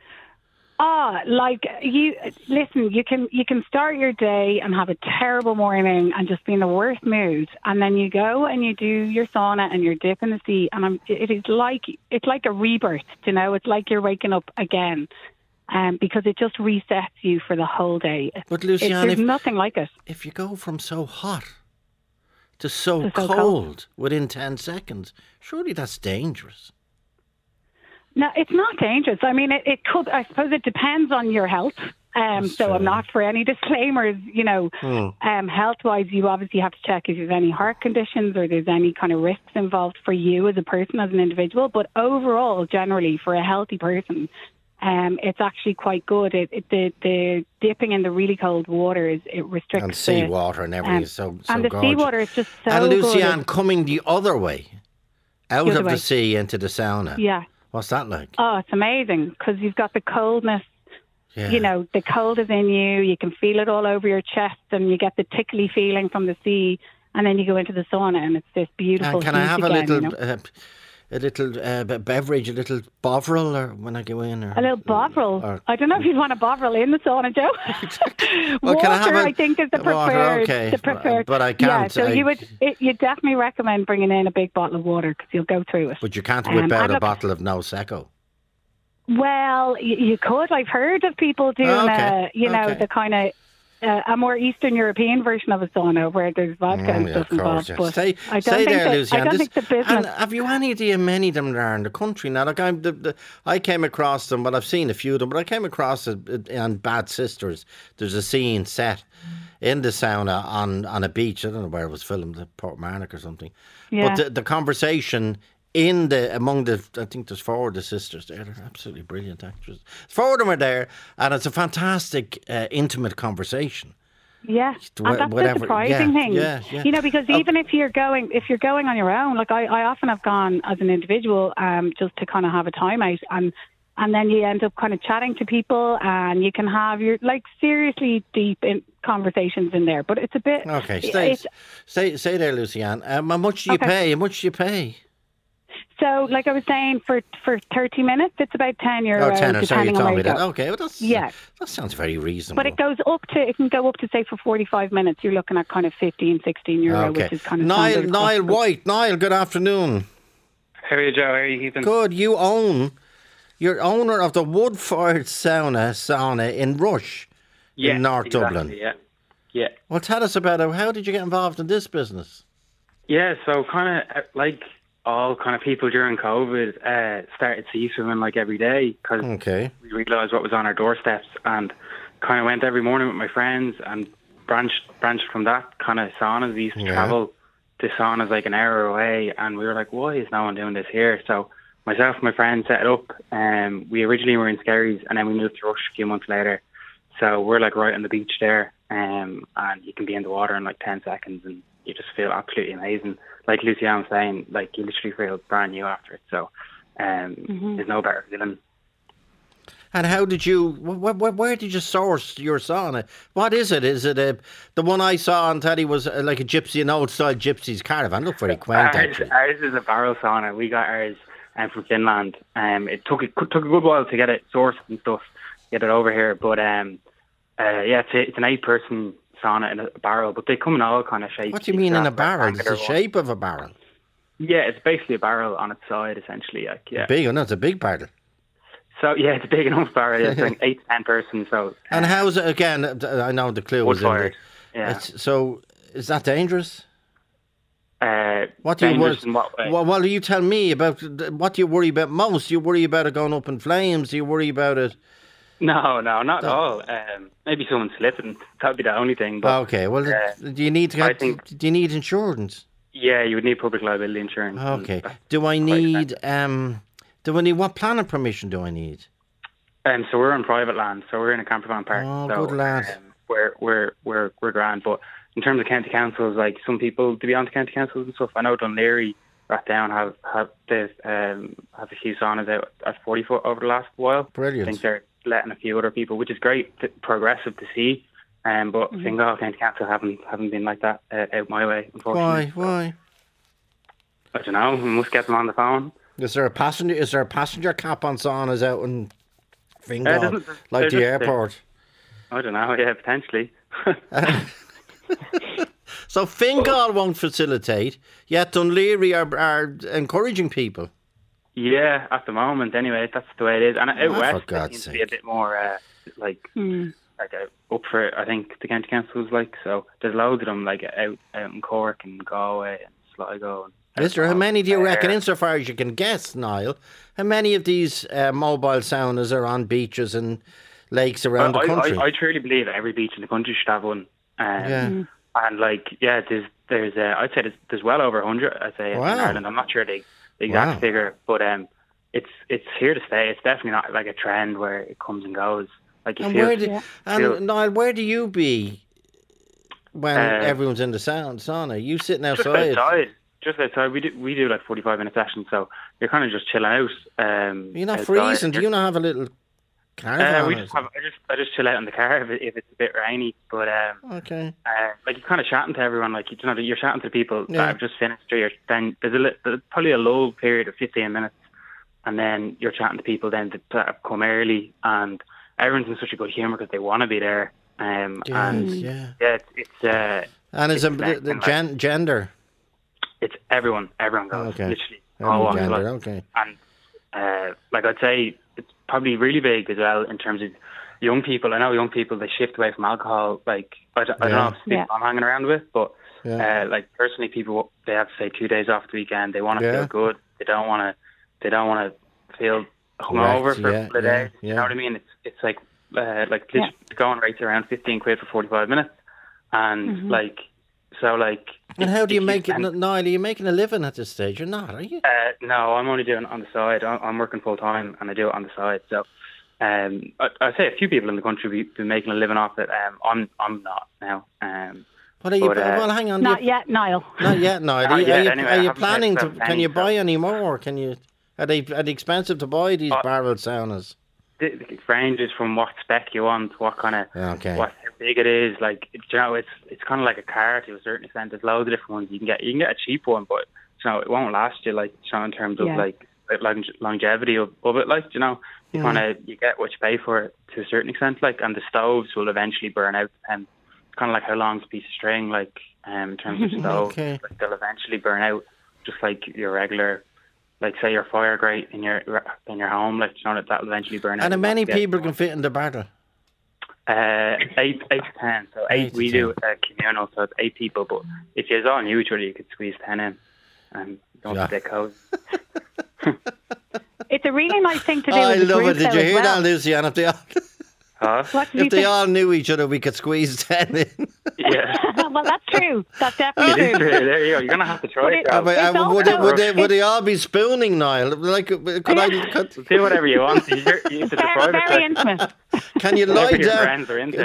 You can start your day and have a terrible morning and just be in the worst mood, and then you go and you do your sauna and your dip in the sea, and it's like a rebirth, It's like you're waking up again, because it just resets you for the whole day. But Luciane, there's nothing like it. If you go from so hot to so cold within 10 seconds, surely that's dangerous. No, it's not dangerous. It could. I suppose it depends on your health. So I'm not for any disclaimers. Health-wise, you obviously have to check if you have any heart conditions or there's any kind of risks involved for you as a person, as an individual. But overall, generally, for a healthy person, it's actually quite good. The dipping in the really cold water it restricts and seawater and everything is so and the gorgeous. Seawater is just so good. And Luciane, good. coming the other way, out of the sea into the sauna. Yeah. What's that like? Oh, it's amazing because you've got the coldness. Yeah. The cold is in you. You can feel it all over your chest, and you get the tickly feeling from the sea. And then you go into the sauna, and it's this beautiful. And can I have a little beverage, a little bovril, or when I go in? A little bovril? I don't know if you'd want a bovril in the sauna, Joe. Well, water, I think, is the preferred. Water, okay. The preferred. But I can't. Yeah, so you definitely recommend bringing in a big bottle of water because you'll go through it. But you can't whip out a bottle of Prosecco. Well, you could. I've heard of people doing, the kind of a more Eastern European version of a sauna where there's vodka and stuff involved. Yeah. But Stay there, Luciane. I don't think the business. And have you any idea many of them there are in the country now? Like I came across them, but I've seen a few of them. But I came across it on Bad Sisters. There's a scene set in the sauna on a beach. I don't know where it was filmed, at Portmarnock or something. Yeah. But the conversation among the, I think there's 4 of the sisters there. They're absolutely brilliant actresses. 4 of them are there, and it's a fantastic, intimate conversation. Yeah, and that's the surprising thing. Yeah. Because even if you're going on your own, like I often have gone as an individual, just to kind of have a time out, and then you end up kind of chatting to people, and you can have your seriously deep conversations in there. But it's a bit okay. Stay there, Luciane. How much do you pay? How much do you pay? So, like I was saying, for 30 minutes, it's about €10. Oh, 10, sorry, you told me that. Go. Okay, well, that sounds very reasonable. But it can go up to, say, for 45 minutes, you're looking at kind of €15, €16, okay. which is kind of Niall White. Niall, good afternoon. How are you, Joe? How are you keeping? Good. You're owner of the wood-fired sauna in Rush in North Dublin. Yeah. Well, tell us about it. How did you get involved in this business? Yeah, so kind of all kind of people during COVID started sea swimming like every day because we realised what was on our doorsteps, and kind of went every morning with my friends and branched from that kind of saunas. We used to travel to saunas like an hour away, and we were like, why is no one doing this here? So myself and my friends set it up. We originally were in Skerries, and then we moved to Rush a few months later. So we're like right on the beach there, and you can be in the water in like 10 seconds, and you just feel absolutely amazing. Like Lucianne was saying, like you literally feel brand new after it. So there's no better feeling. And how did you? Where did you source your sauna? What is it? Is it the one I saw on telly was like a gypsy, an old style gypsy's caravan? Looked very quaint. Ours is a barrel sauna. We got ours from Finland. It took a good while to get it sourced and stuff, get it over here. But it's an 8-person sauna in a barrel, but they come in all kind of shapes. What do you mean in a barrel? It's the shape of a barrel. Yeah, it's basically a barrel on its side, essentially. Like, yeah. Big, no, it's a big barrel. So yeah, it's a big enough barrel. Yeah, it's like 8 to 10 person. So. And how's it again? I know the clue was in it. Yeah. So is that dangerous? What do you worry? What do you tell me about? What do you worry about most? Do you worry about it going up in flames? Do you worry about it? No, not at all. Maybe someone slipping. That'd be the only thing. But, okay. Well, do you need to? Do you need insurance? Yeah, you would need public liability insurance. Okay. Do I need? What planning permission do I need? So we're on private land. So we're in a campervan park. Oh, so, good lad. We're grand. But in terms of county councils, like some people to be on to county councils and stuff. I know Dunleary, Rathdown have a few saunas out at 40 foot over the last while. Brilliant. I think they're letting a few other people, which is great, progressive to see. But Fingal County Council haven't been like that out my way, unfortunately. Why? I don't know. We must get them on the phone. Is there a passenger cap on saunas out in Fingal, like the airport? I don't know. Yeah, potentially. So Fingal won't facilitate, yet Dunleary are encouraging people. Yeah, at the moment, anyway, that's the way it is. And out west, it seems to be a bit more up for it. I think the county councils so. There's loads of them out in Cork and Galway and Sligo. Is there? How many do you reckon, insofar as you can guess, Niall? How many of these mobile saunas are on beaches and lakes around the country? I truly believe every beach in the country should have one. And there's I'd say there's well over 100. I'd say in Ireland. I'm not sure the exact figure, but it's here to stay. It's definitely not like a trend where it comes and goes. Like you Niall, where do you be when everyone's in the sauna? You sitting outside? Just outside. We do like 45-minute sessions, so you're kind of just chilling out. You're not freezing. Do you not have a little caravan? I just chill out in the car if it's a bit rainy. But okay. Like you're kind of chatting to everyone. Like you're chatting to people that have just finished. Then there's probably a lull period of 15 minutes, and then you're chatting to people then that have come early, and everyone's in such a good humour because they want to be there. It's and is it gender? It's everyone. Everyone goes. Okay. Literally all walks of life. Okay. And I'd say it's probably really big as well in terms of young people. I know young people, they shift away from alcohol. Like I don't know if it's people I'm hanging around with, but personally, people, they have to say 2 days off the weekend. They want to feel good. They don't want to feel hungover for a couple of days. You know what I mean? It's like going rates around 15 quid for 45 minutes, and And how do you make it, Niall? Are you making a living at this stage? You're not, are you? No, I'm only doing it on the side. I'm working full time, and I do it on the side. So, I'd say a few people in the country have been making a living off it. I'm not now. What are you? Well, hang on. Not yet, Niall. Not yet, Niall. Are you planning to? Can you buy so. any more? Can you? Are they expensive to buy these barrel saunas? It ranges from what spec you want, what kind of, how big it is. Like, it's kind of like a car to a certain extent. There's loads of different ones you can get. You can get a cheap one, but it won't last you. In terms of longevity of it. You get what you pay for it to a certain extent. And the stoves will eventually burn out, and kind of like how long's a piece of string. In terms of stoves, they'll eventually burn out, just like your regular. Like, say your fire grate in your home, that'll eventually burn out. And how many people can fit in the barrel? 8 to 10. So 8 we do communal, so it's 8 people. But if you're all new each other, you could squeeze 10 in. and don't be dick cozy. It's a really nice thing to do. I with the love it. group, Did though, you as hear well. that, Lucianne? If they all knew each other, we could squeeze 10 in. Yeah. Well, that's true. That's It definitely is true. true. There you go. You're going to have to try it. Would they all be spooning, Niall? Like, could do whatever you want. It's a private Very intimate. Can you lie Whatever your down? friends are into.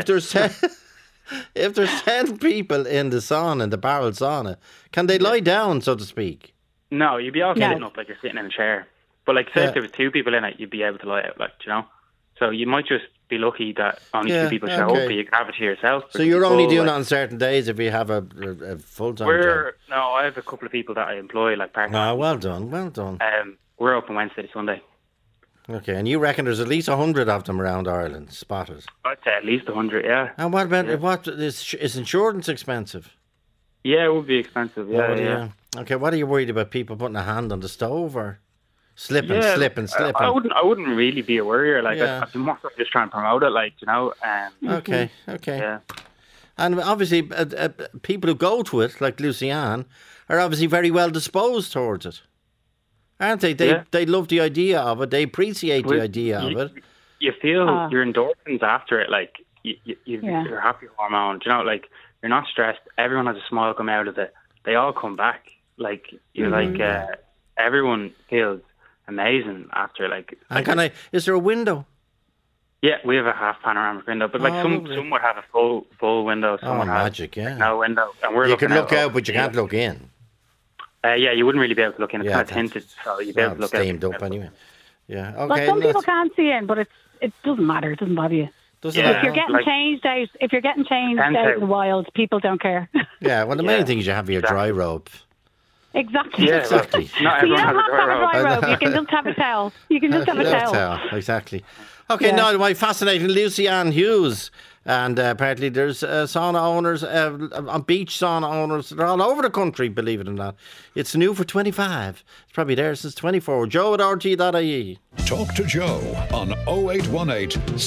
If there's 10 people in the sauna, in the barrel sauna, can they lie down, so to speak? No, you'd be all No. sitting up like you're sitting in a chair. But like, say if there was 2 people in it, you'd be able to lie out, like, you know. So you might just be lucky that only 2 people show up, but you can have it to yourself. So you're only doing it on certain days if you have a full-time job? No, I have a couple of people that I employ, like part-time. Oh, well done, well done. We're open Wednesday to Sunday. Okay, and you reckon there's at least 100 of them around Ireland spotted? I'd say at least 100, yeah. And what about is insurance expensive? Yeah, it would be expensive. Yeah. Okay, what are you worried about? People putting a hand on the stove or slipping? I wouldn't really be a worrier. Like I'd be more just trying to promote it. Like, you know. Okay. Yeah. And obviously, people who go to it, like Lucianne, are obviously very well disposed towards it, aren't they? They love the idea of it. They appreciate the idea of it. You feel your endorphins after it. Like your happy hormones. You know, like you're not stressed. Everyone has a smile come out of it. They all come back. Like you're everyone feels amazing after And is there a window? Yeah, we have a half panoramic window, but some would have a full window. Some would have magic, yeah. No window, and we're you can look out, over but you can't look in. Yeah, you wouldn't really be able to look in. It's kind of tinted, so you'd be able to look steamed up anyway. Yeah, okay. Well, some people can't see in, but it doesn't matter. It doesn't bother you. If you're getting changed out, out in the wild, people don't care. Yeah, well, the main thing is you have your dry robe. Exactly. Yeah, exactly. Not you everyone don't has have to have a a dry robe. You can just have a towel. You can just have a towel. Exactly. Okay, now my fascinating Lucianne Hughes. And apparently there's sauna owners, beach sauna owners. They're all over the country, believe it or not. It's new for 25. It's probably there since 24. Joe at RT.ie. Talk to Joe on 0818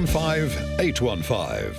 715 815.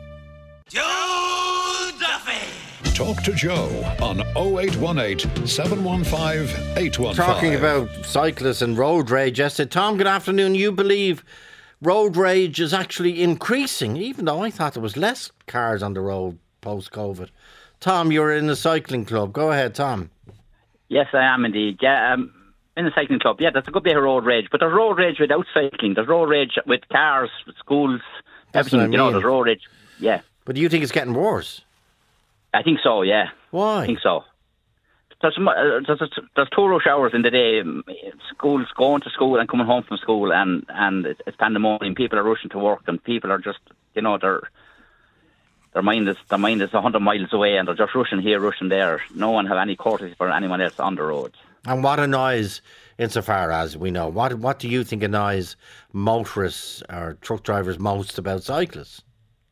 Joe Duffy. Talk to Joe on 0818 715 815. Talking about cyclists and road rage yesterday. Tom, good afternoon. You believe road rage is actually increasing, even though I thought there was less cars on the road post-COVID. Tom, you're in the cycling club. Go ahead, Tom. Yes, I am indeed. Yeah, in the cycling club. Yeah, there's a good bit of road rage, but there's road rage without cycling. There's road rage with cars, with schools, everything. What I mean. You know, there's road rage. Yeah. But do you think it's getting worse? I think so, yeah. Why? I think so. There's 2 rush hours in the day. Schools going to school and coming home from school, and it's pandemonium. People are rushing to work, and people are just, you know, their mind is 100 miles away, and they're just rushing here, rushing there. No one have any courtesy for anyone else on the roads. And what annoys, insofar as we know, what do you think annoys motorists or truck drivers most about cyclists?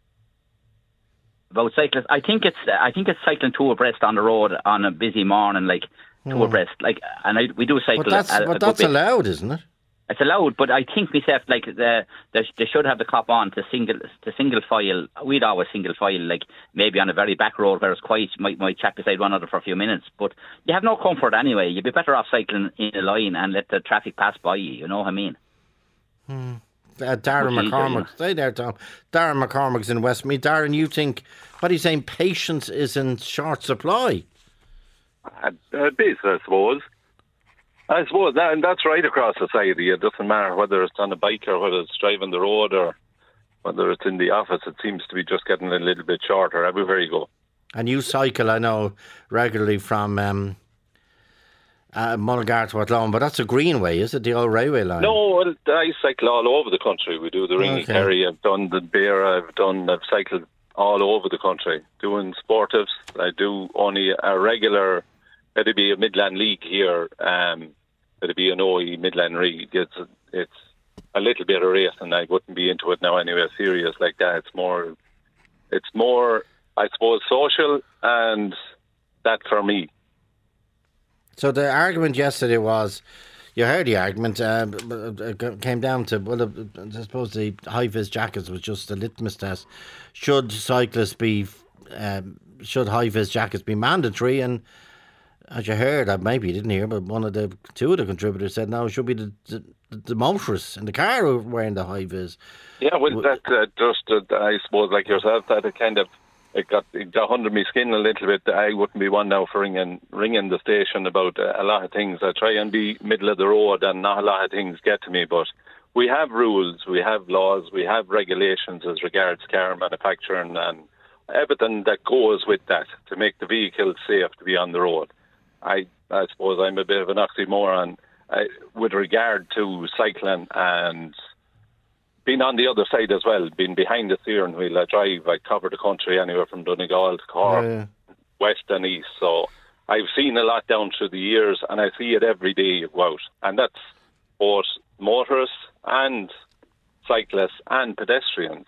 About cyclists, I think it's cycling 2 abreast on the road on a busy morning, like 2 abreast. Like, and we do cycle. But that's allowed, isn't it? It's allowed, but I think myself, like they should have the cop on to single file. We'd always single file, like maybe on a very back road where it's quiet, might chat beside one another for a few minutes. But you have no comfort anyway. You'd be better off cycling in a line and let the traffic pass by you. You know what I mean? Darren McCormick, stay there, Tom. Darren McCormick's in Westmeath. Darren, you think, what are you saying, patience is in short supply? A bit, I suppose. And that's right across society. It doesn't matter whether it's on a bike or whether it's driving the road or whether it's in the office. It seems to be just getting a little bit shorter everywhere you go. And you cycle, I know, regularly from Mullingar to Athlone, but that's a greenway, is it? The old railway line? No, I cycle all over the country. We do the Ringy Kerry, I've done the Bear, I've cycled all over the country doing sportives. I do only a regular, it'd be a Midland League here, it'd be an OE Midland League. It's a little bit of racing. I wouldn't be into it now anyway, serious like that. It's more, I suppose, social, and that for me. So the argument yesterday was, you heard the argument, came down to, well, I suppose the high-vis jackets was just a litmus test. Should high-vis jackets be mandatory? And as you heard, maybe you didn't hear, but two of the contributors said now it should be the motorists in the car who are wearing the high vis. Yeah, well, that I suppose, like yourself, that it got under my skin a little bit. I wouldn't be one now for ringing the station about a lot of things. I try and be middle of the road, and not a lot of things get to me. But we have rules, we have laws, we have regulations as regards car manufacturing and everything that goes with that to make the vehicle safe to be on the road. I suppose I'm a bit of an oxymoron with regard to cycling and being on the other side as well, being behind the steering wheel. I cover the country anywhere from Donegal to Cork, west and east. So I've seen a lot down through the years, and I see it every day you go out. And that's both motorists and cyclists and pedestrians.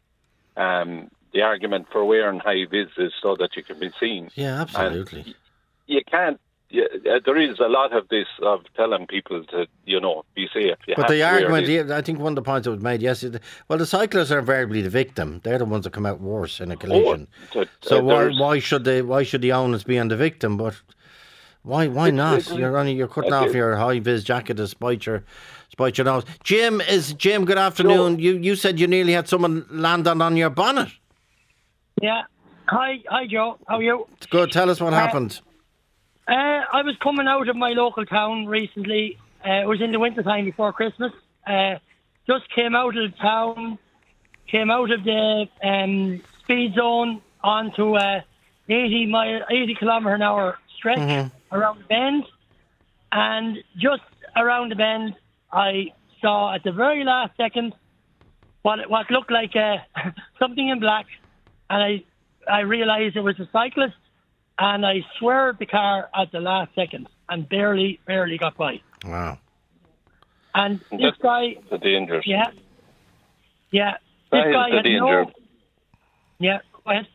The argument for wearing high vis is so that you can be seen. Yeah, absolutely. And you can't. There is a lot of this of telling people to, be safe. But the argument, I think one of the points that was made yesterday, well, the cyclists are invariably the victim. They're the ones that come out worse in a collision. So why should the onus be on the victim? But why not? You're cutting off your high vis jacket despite your nose. Jim, good afternoon. Joe. You said you nearly had someone land on your bonnet. Yeah. Hi, Joe. How are you? It's good. Tell us what happened. I was coming out of my local town recently. It was in the winter time before Christmas. Just came out of the town, came out of the speed zone onto a 80 kilometre an hour stretch around the bend. And just around the bend, I saw at the very last second what looked like something in black. And I realised it was a cyclist. And I swerved the car at the last second and barely got by. Wow. And this guy... The danger. Yeah. This guy had no... Yeah, go ahead.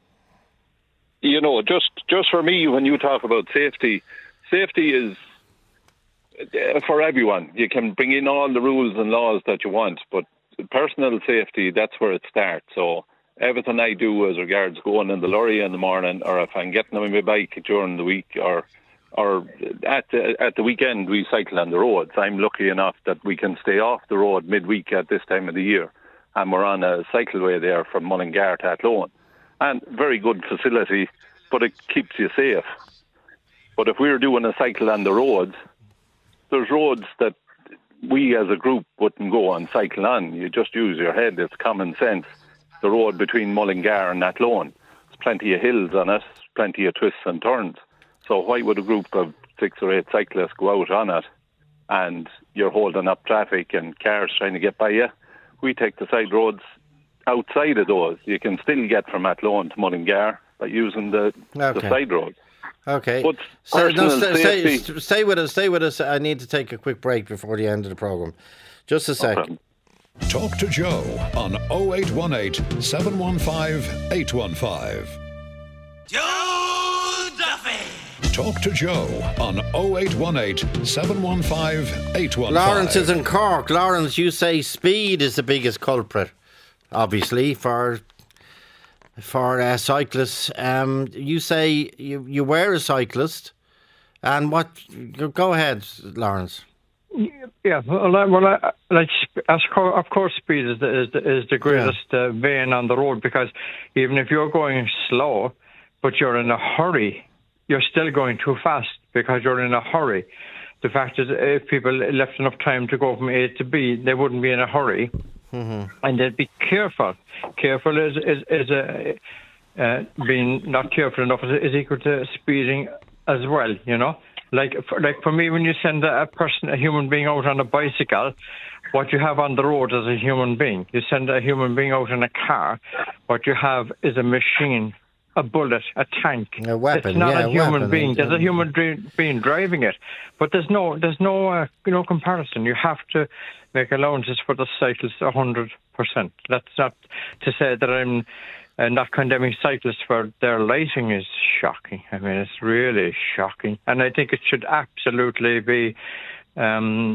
Just for me, when you talk about safety is for everyone. You can bring in all the rules and laws that you want, but personal safety, that's where it starts. So everything I do as regards going in the lorry in the morning, or if I'm getting on my bike during the week, or at the weekend we cycle on the roads. I'm lucky enough that we can stay off the road midweek at this time of the year, and we're on a cycleway there from Mullingar to Athlone. And very good facility, but it keeps you safe. But if we're doing a cycle on the roads, there's roads that we as a group wouldn't go and cycle on. You just use your head, it's common sense. The road between Mullingar and Athlone. There's plenty of hills on it, plenty of twists and turns. So why would a group of 6 or 8 cyclists go out on it and you're holding up traffic and cars trying to get by you? We take the side roads outside of those. You can still get from Athlone to Mullingar by using the side roads. Okay. But stay with us. I need to take a quick break before the end of the programme. Just a second. Talk to Joe on 0818 715 815. Joe Duffy! Talk to Joe on 0818 715 815. Lawrence is in Cork. Lawrence, you say speed is the biggest culprit, obviously, for cyclists. You say you were a cyclist, and what? Go ahead, Lawrence. Yeah, of course, speed is the greatest vein on the road, because even if you're going slow, but you're in a hurry, you're still going too fast because you're in a hurry. The fact is, if people left enough time to go from A to B, they wouldn't be in a hurry, and they'd be careful. Careful is being not careful enough is equal to speeding as well, Like for me, when you send a human being out on a bicycle, what you have on the road is a human being. You send a human being out in a car, what you have is a machine, a bullet, a tank. A weapon, it's not a human being. There's a human being driving it, but there's no comparison. You have to make allowances for the cyclists 100%. That's not to say that I'm not condemning cyclists for their lighting is shocking. I mean, it's really shocking. And I think it should absolutely be,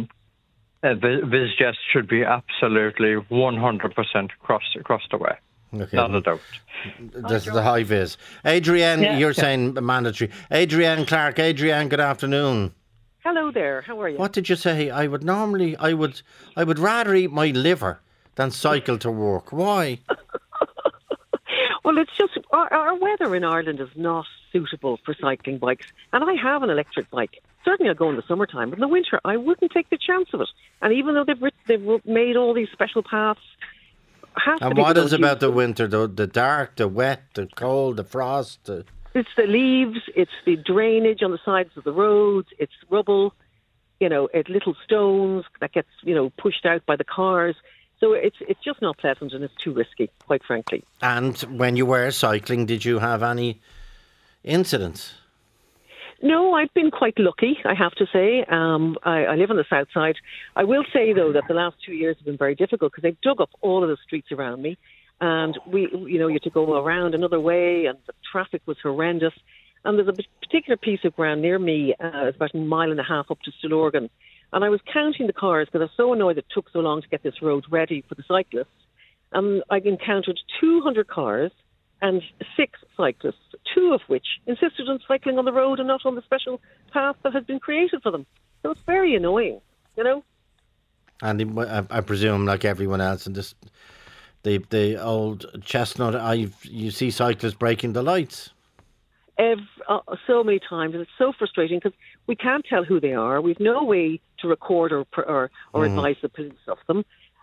VizJet should be absolutely 100% across the way. Okay. Not a doubt. This is the high vis. Adrienne, you're saying mandatory. Adrienne Clark. Adrienne, good afternoon. Hello there. How are you? What did you say? I would rather eat my liver than cycle to work. Why? Well, it's just our weather in Ireland is not suitable for cycling bikes, and I have an electric bike. Certainly, I'll go in the summertime, but in the winter, I wouldn't take the chance of it. And even though they've made all these special paths, and what is about the winter? The dark, the wet, the cold, the frost. It's the leaves. It's the drainage on the sides of the roads. It's rubble. It's little stones that gets pushed out by the cars. So it's just not pleasant, and it's too risky, quite frankly. And when you were cycling, did you have any incidents? No, I've been quite lucky, I have to say. I live on the south side. I will say, though, that the last 2 years have been very difficult because they've dug up all of the streets around me, and you had to go around another way, and the traffic was horrendous. And there's a particular piece of ground near me, it's about 1.5 miles up to Stillorgan, and I was counting the cars because I was so annoyed it took so long to get this road ready for the cyclists. And I encountered 200 cars and 6 cyclists, 2 of which insisted on cycling on the road and not on the special path that had been created for them. So it's very annoying, And I presume, like everyone else, and the old chestnut, you see cyclists breaking the lights. So many times, and it's so frustrating because we can't tell who they are. We've no way to record or advise the police of them.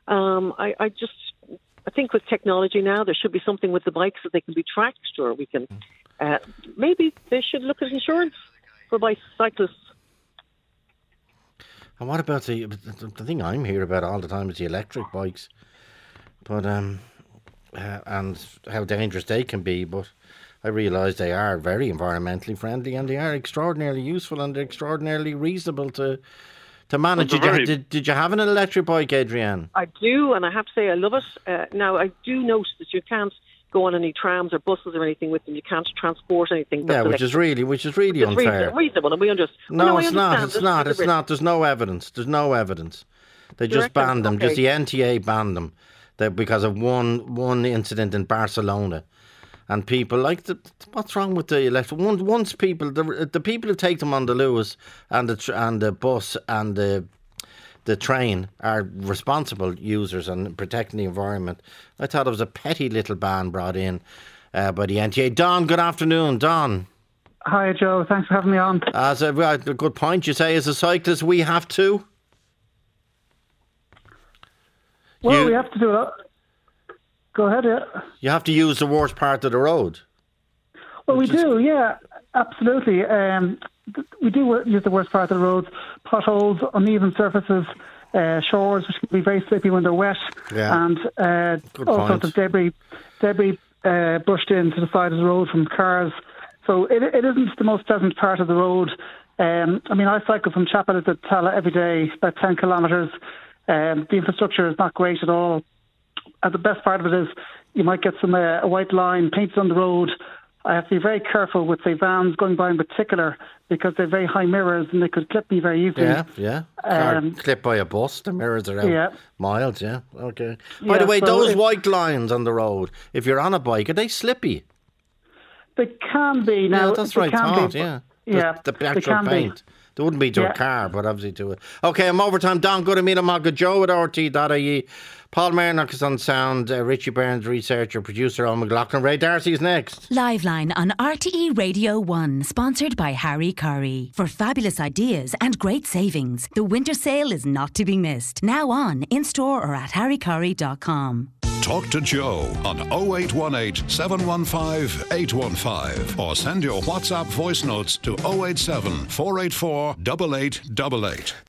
I think with technology now, there should be something with the bikes that they can be tracked, or we can. Maybe they should look at insurance for bicyclists. And what about the thing I'm hearing about all the time is the electric bikes, but and how dangerous they can be. But I realise they are very environmentally friendly, and they are extraordinarily useful and extraordinarily reasonable to manage. Did you have an electric bike, Adrienne? I do, and I have to say I love it. Now, I do note that you can't go on any trams or buses or anything with them. You can't transport anything. Yeah, which is really unfair. Reasonable, and we understand. No, it's not. It's not. There's no evidence. They just banned them. Just the NTA banned them because of one incident in Barcelona. And people what's wrong with the electric? Once people, the people who take them on the Luas and the bus and the train are responsible users and protecting the environment. I thought it was a petty little ban brought in by the NTA. Don, good afternoon, Don. Hi, Joe. Thanks for having me on. As a good point, you say as a cyclist we have to. Well, we have to do it. Go ahead, yeah. You have to use the worst part of the road. Well, we do, yeah, absolutely. We do use the worst part of the roads, potholes, uneven surfaces, shores, which can be very slippy when they're wet, and all sorts of debris brushed into the side of the road from cars. So it isn't the most pleasant part of the road. I cycle from Chapel to Tala every day, about 10 kilometres. The infrastructure is not great at all. And the best part of it is you might get some a white line painted on the road. I have to be very careful with, say, vans going by in particular because they're very high mirrors and they could clip me very easily. Yeah. Clipped by a bus, the mirrors are out miles, yeah. Okay. By the way, those white lines on the road, if you're on a bike, are they slippy? They can be. Now, that's right, yeah. Yeah, the actual paint. They wouldn't be to a car, but obviously to it. Okay, I'm overtime. Don, good to meet him. Joe at RT.ie. Paul Mernock is on sound. Richie Burns, researcher, producer, Owen McLaughlin. Ray Darcy's next. Liveline on RTE Radio 1, sponsored by Harry Curry. For fabulous ideas and great savings, the winter sale is not to be missed. Now on, in-store or at harrycurry.com. Talk to Joe on 0818 715 815 or send your WhatsApp voice notes to 087 484 8888.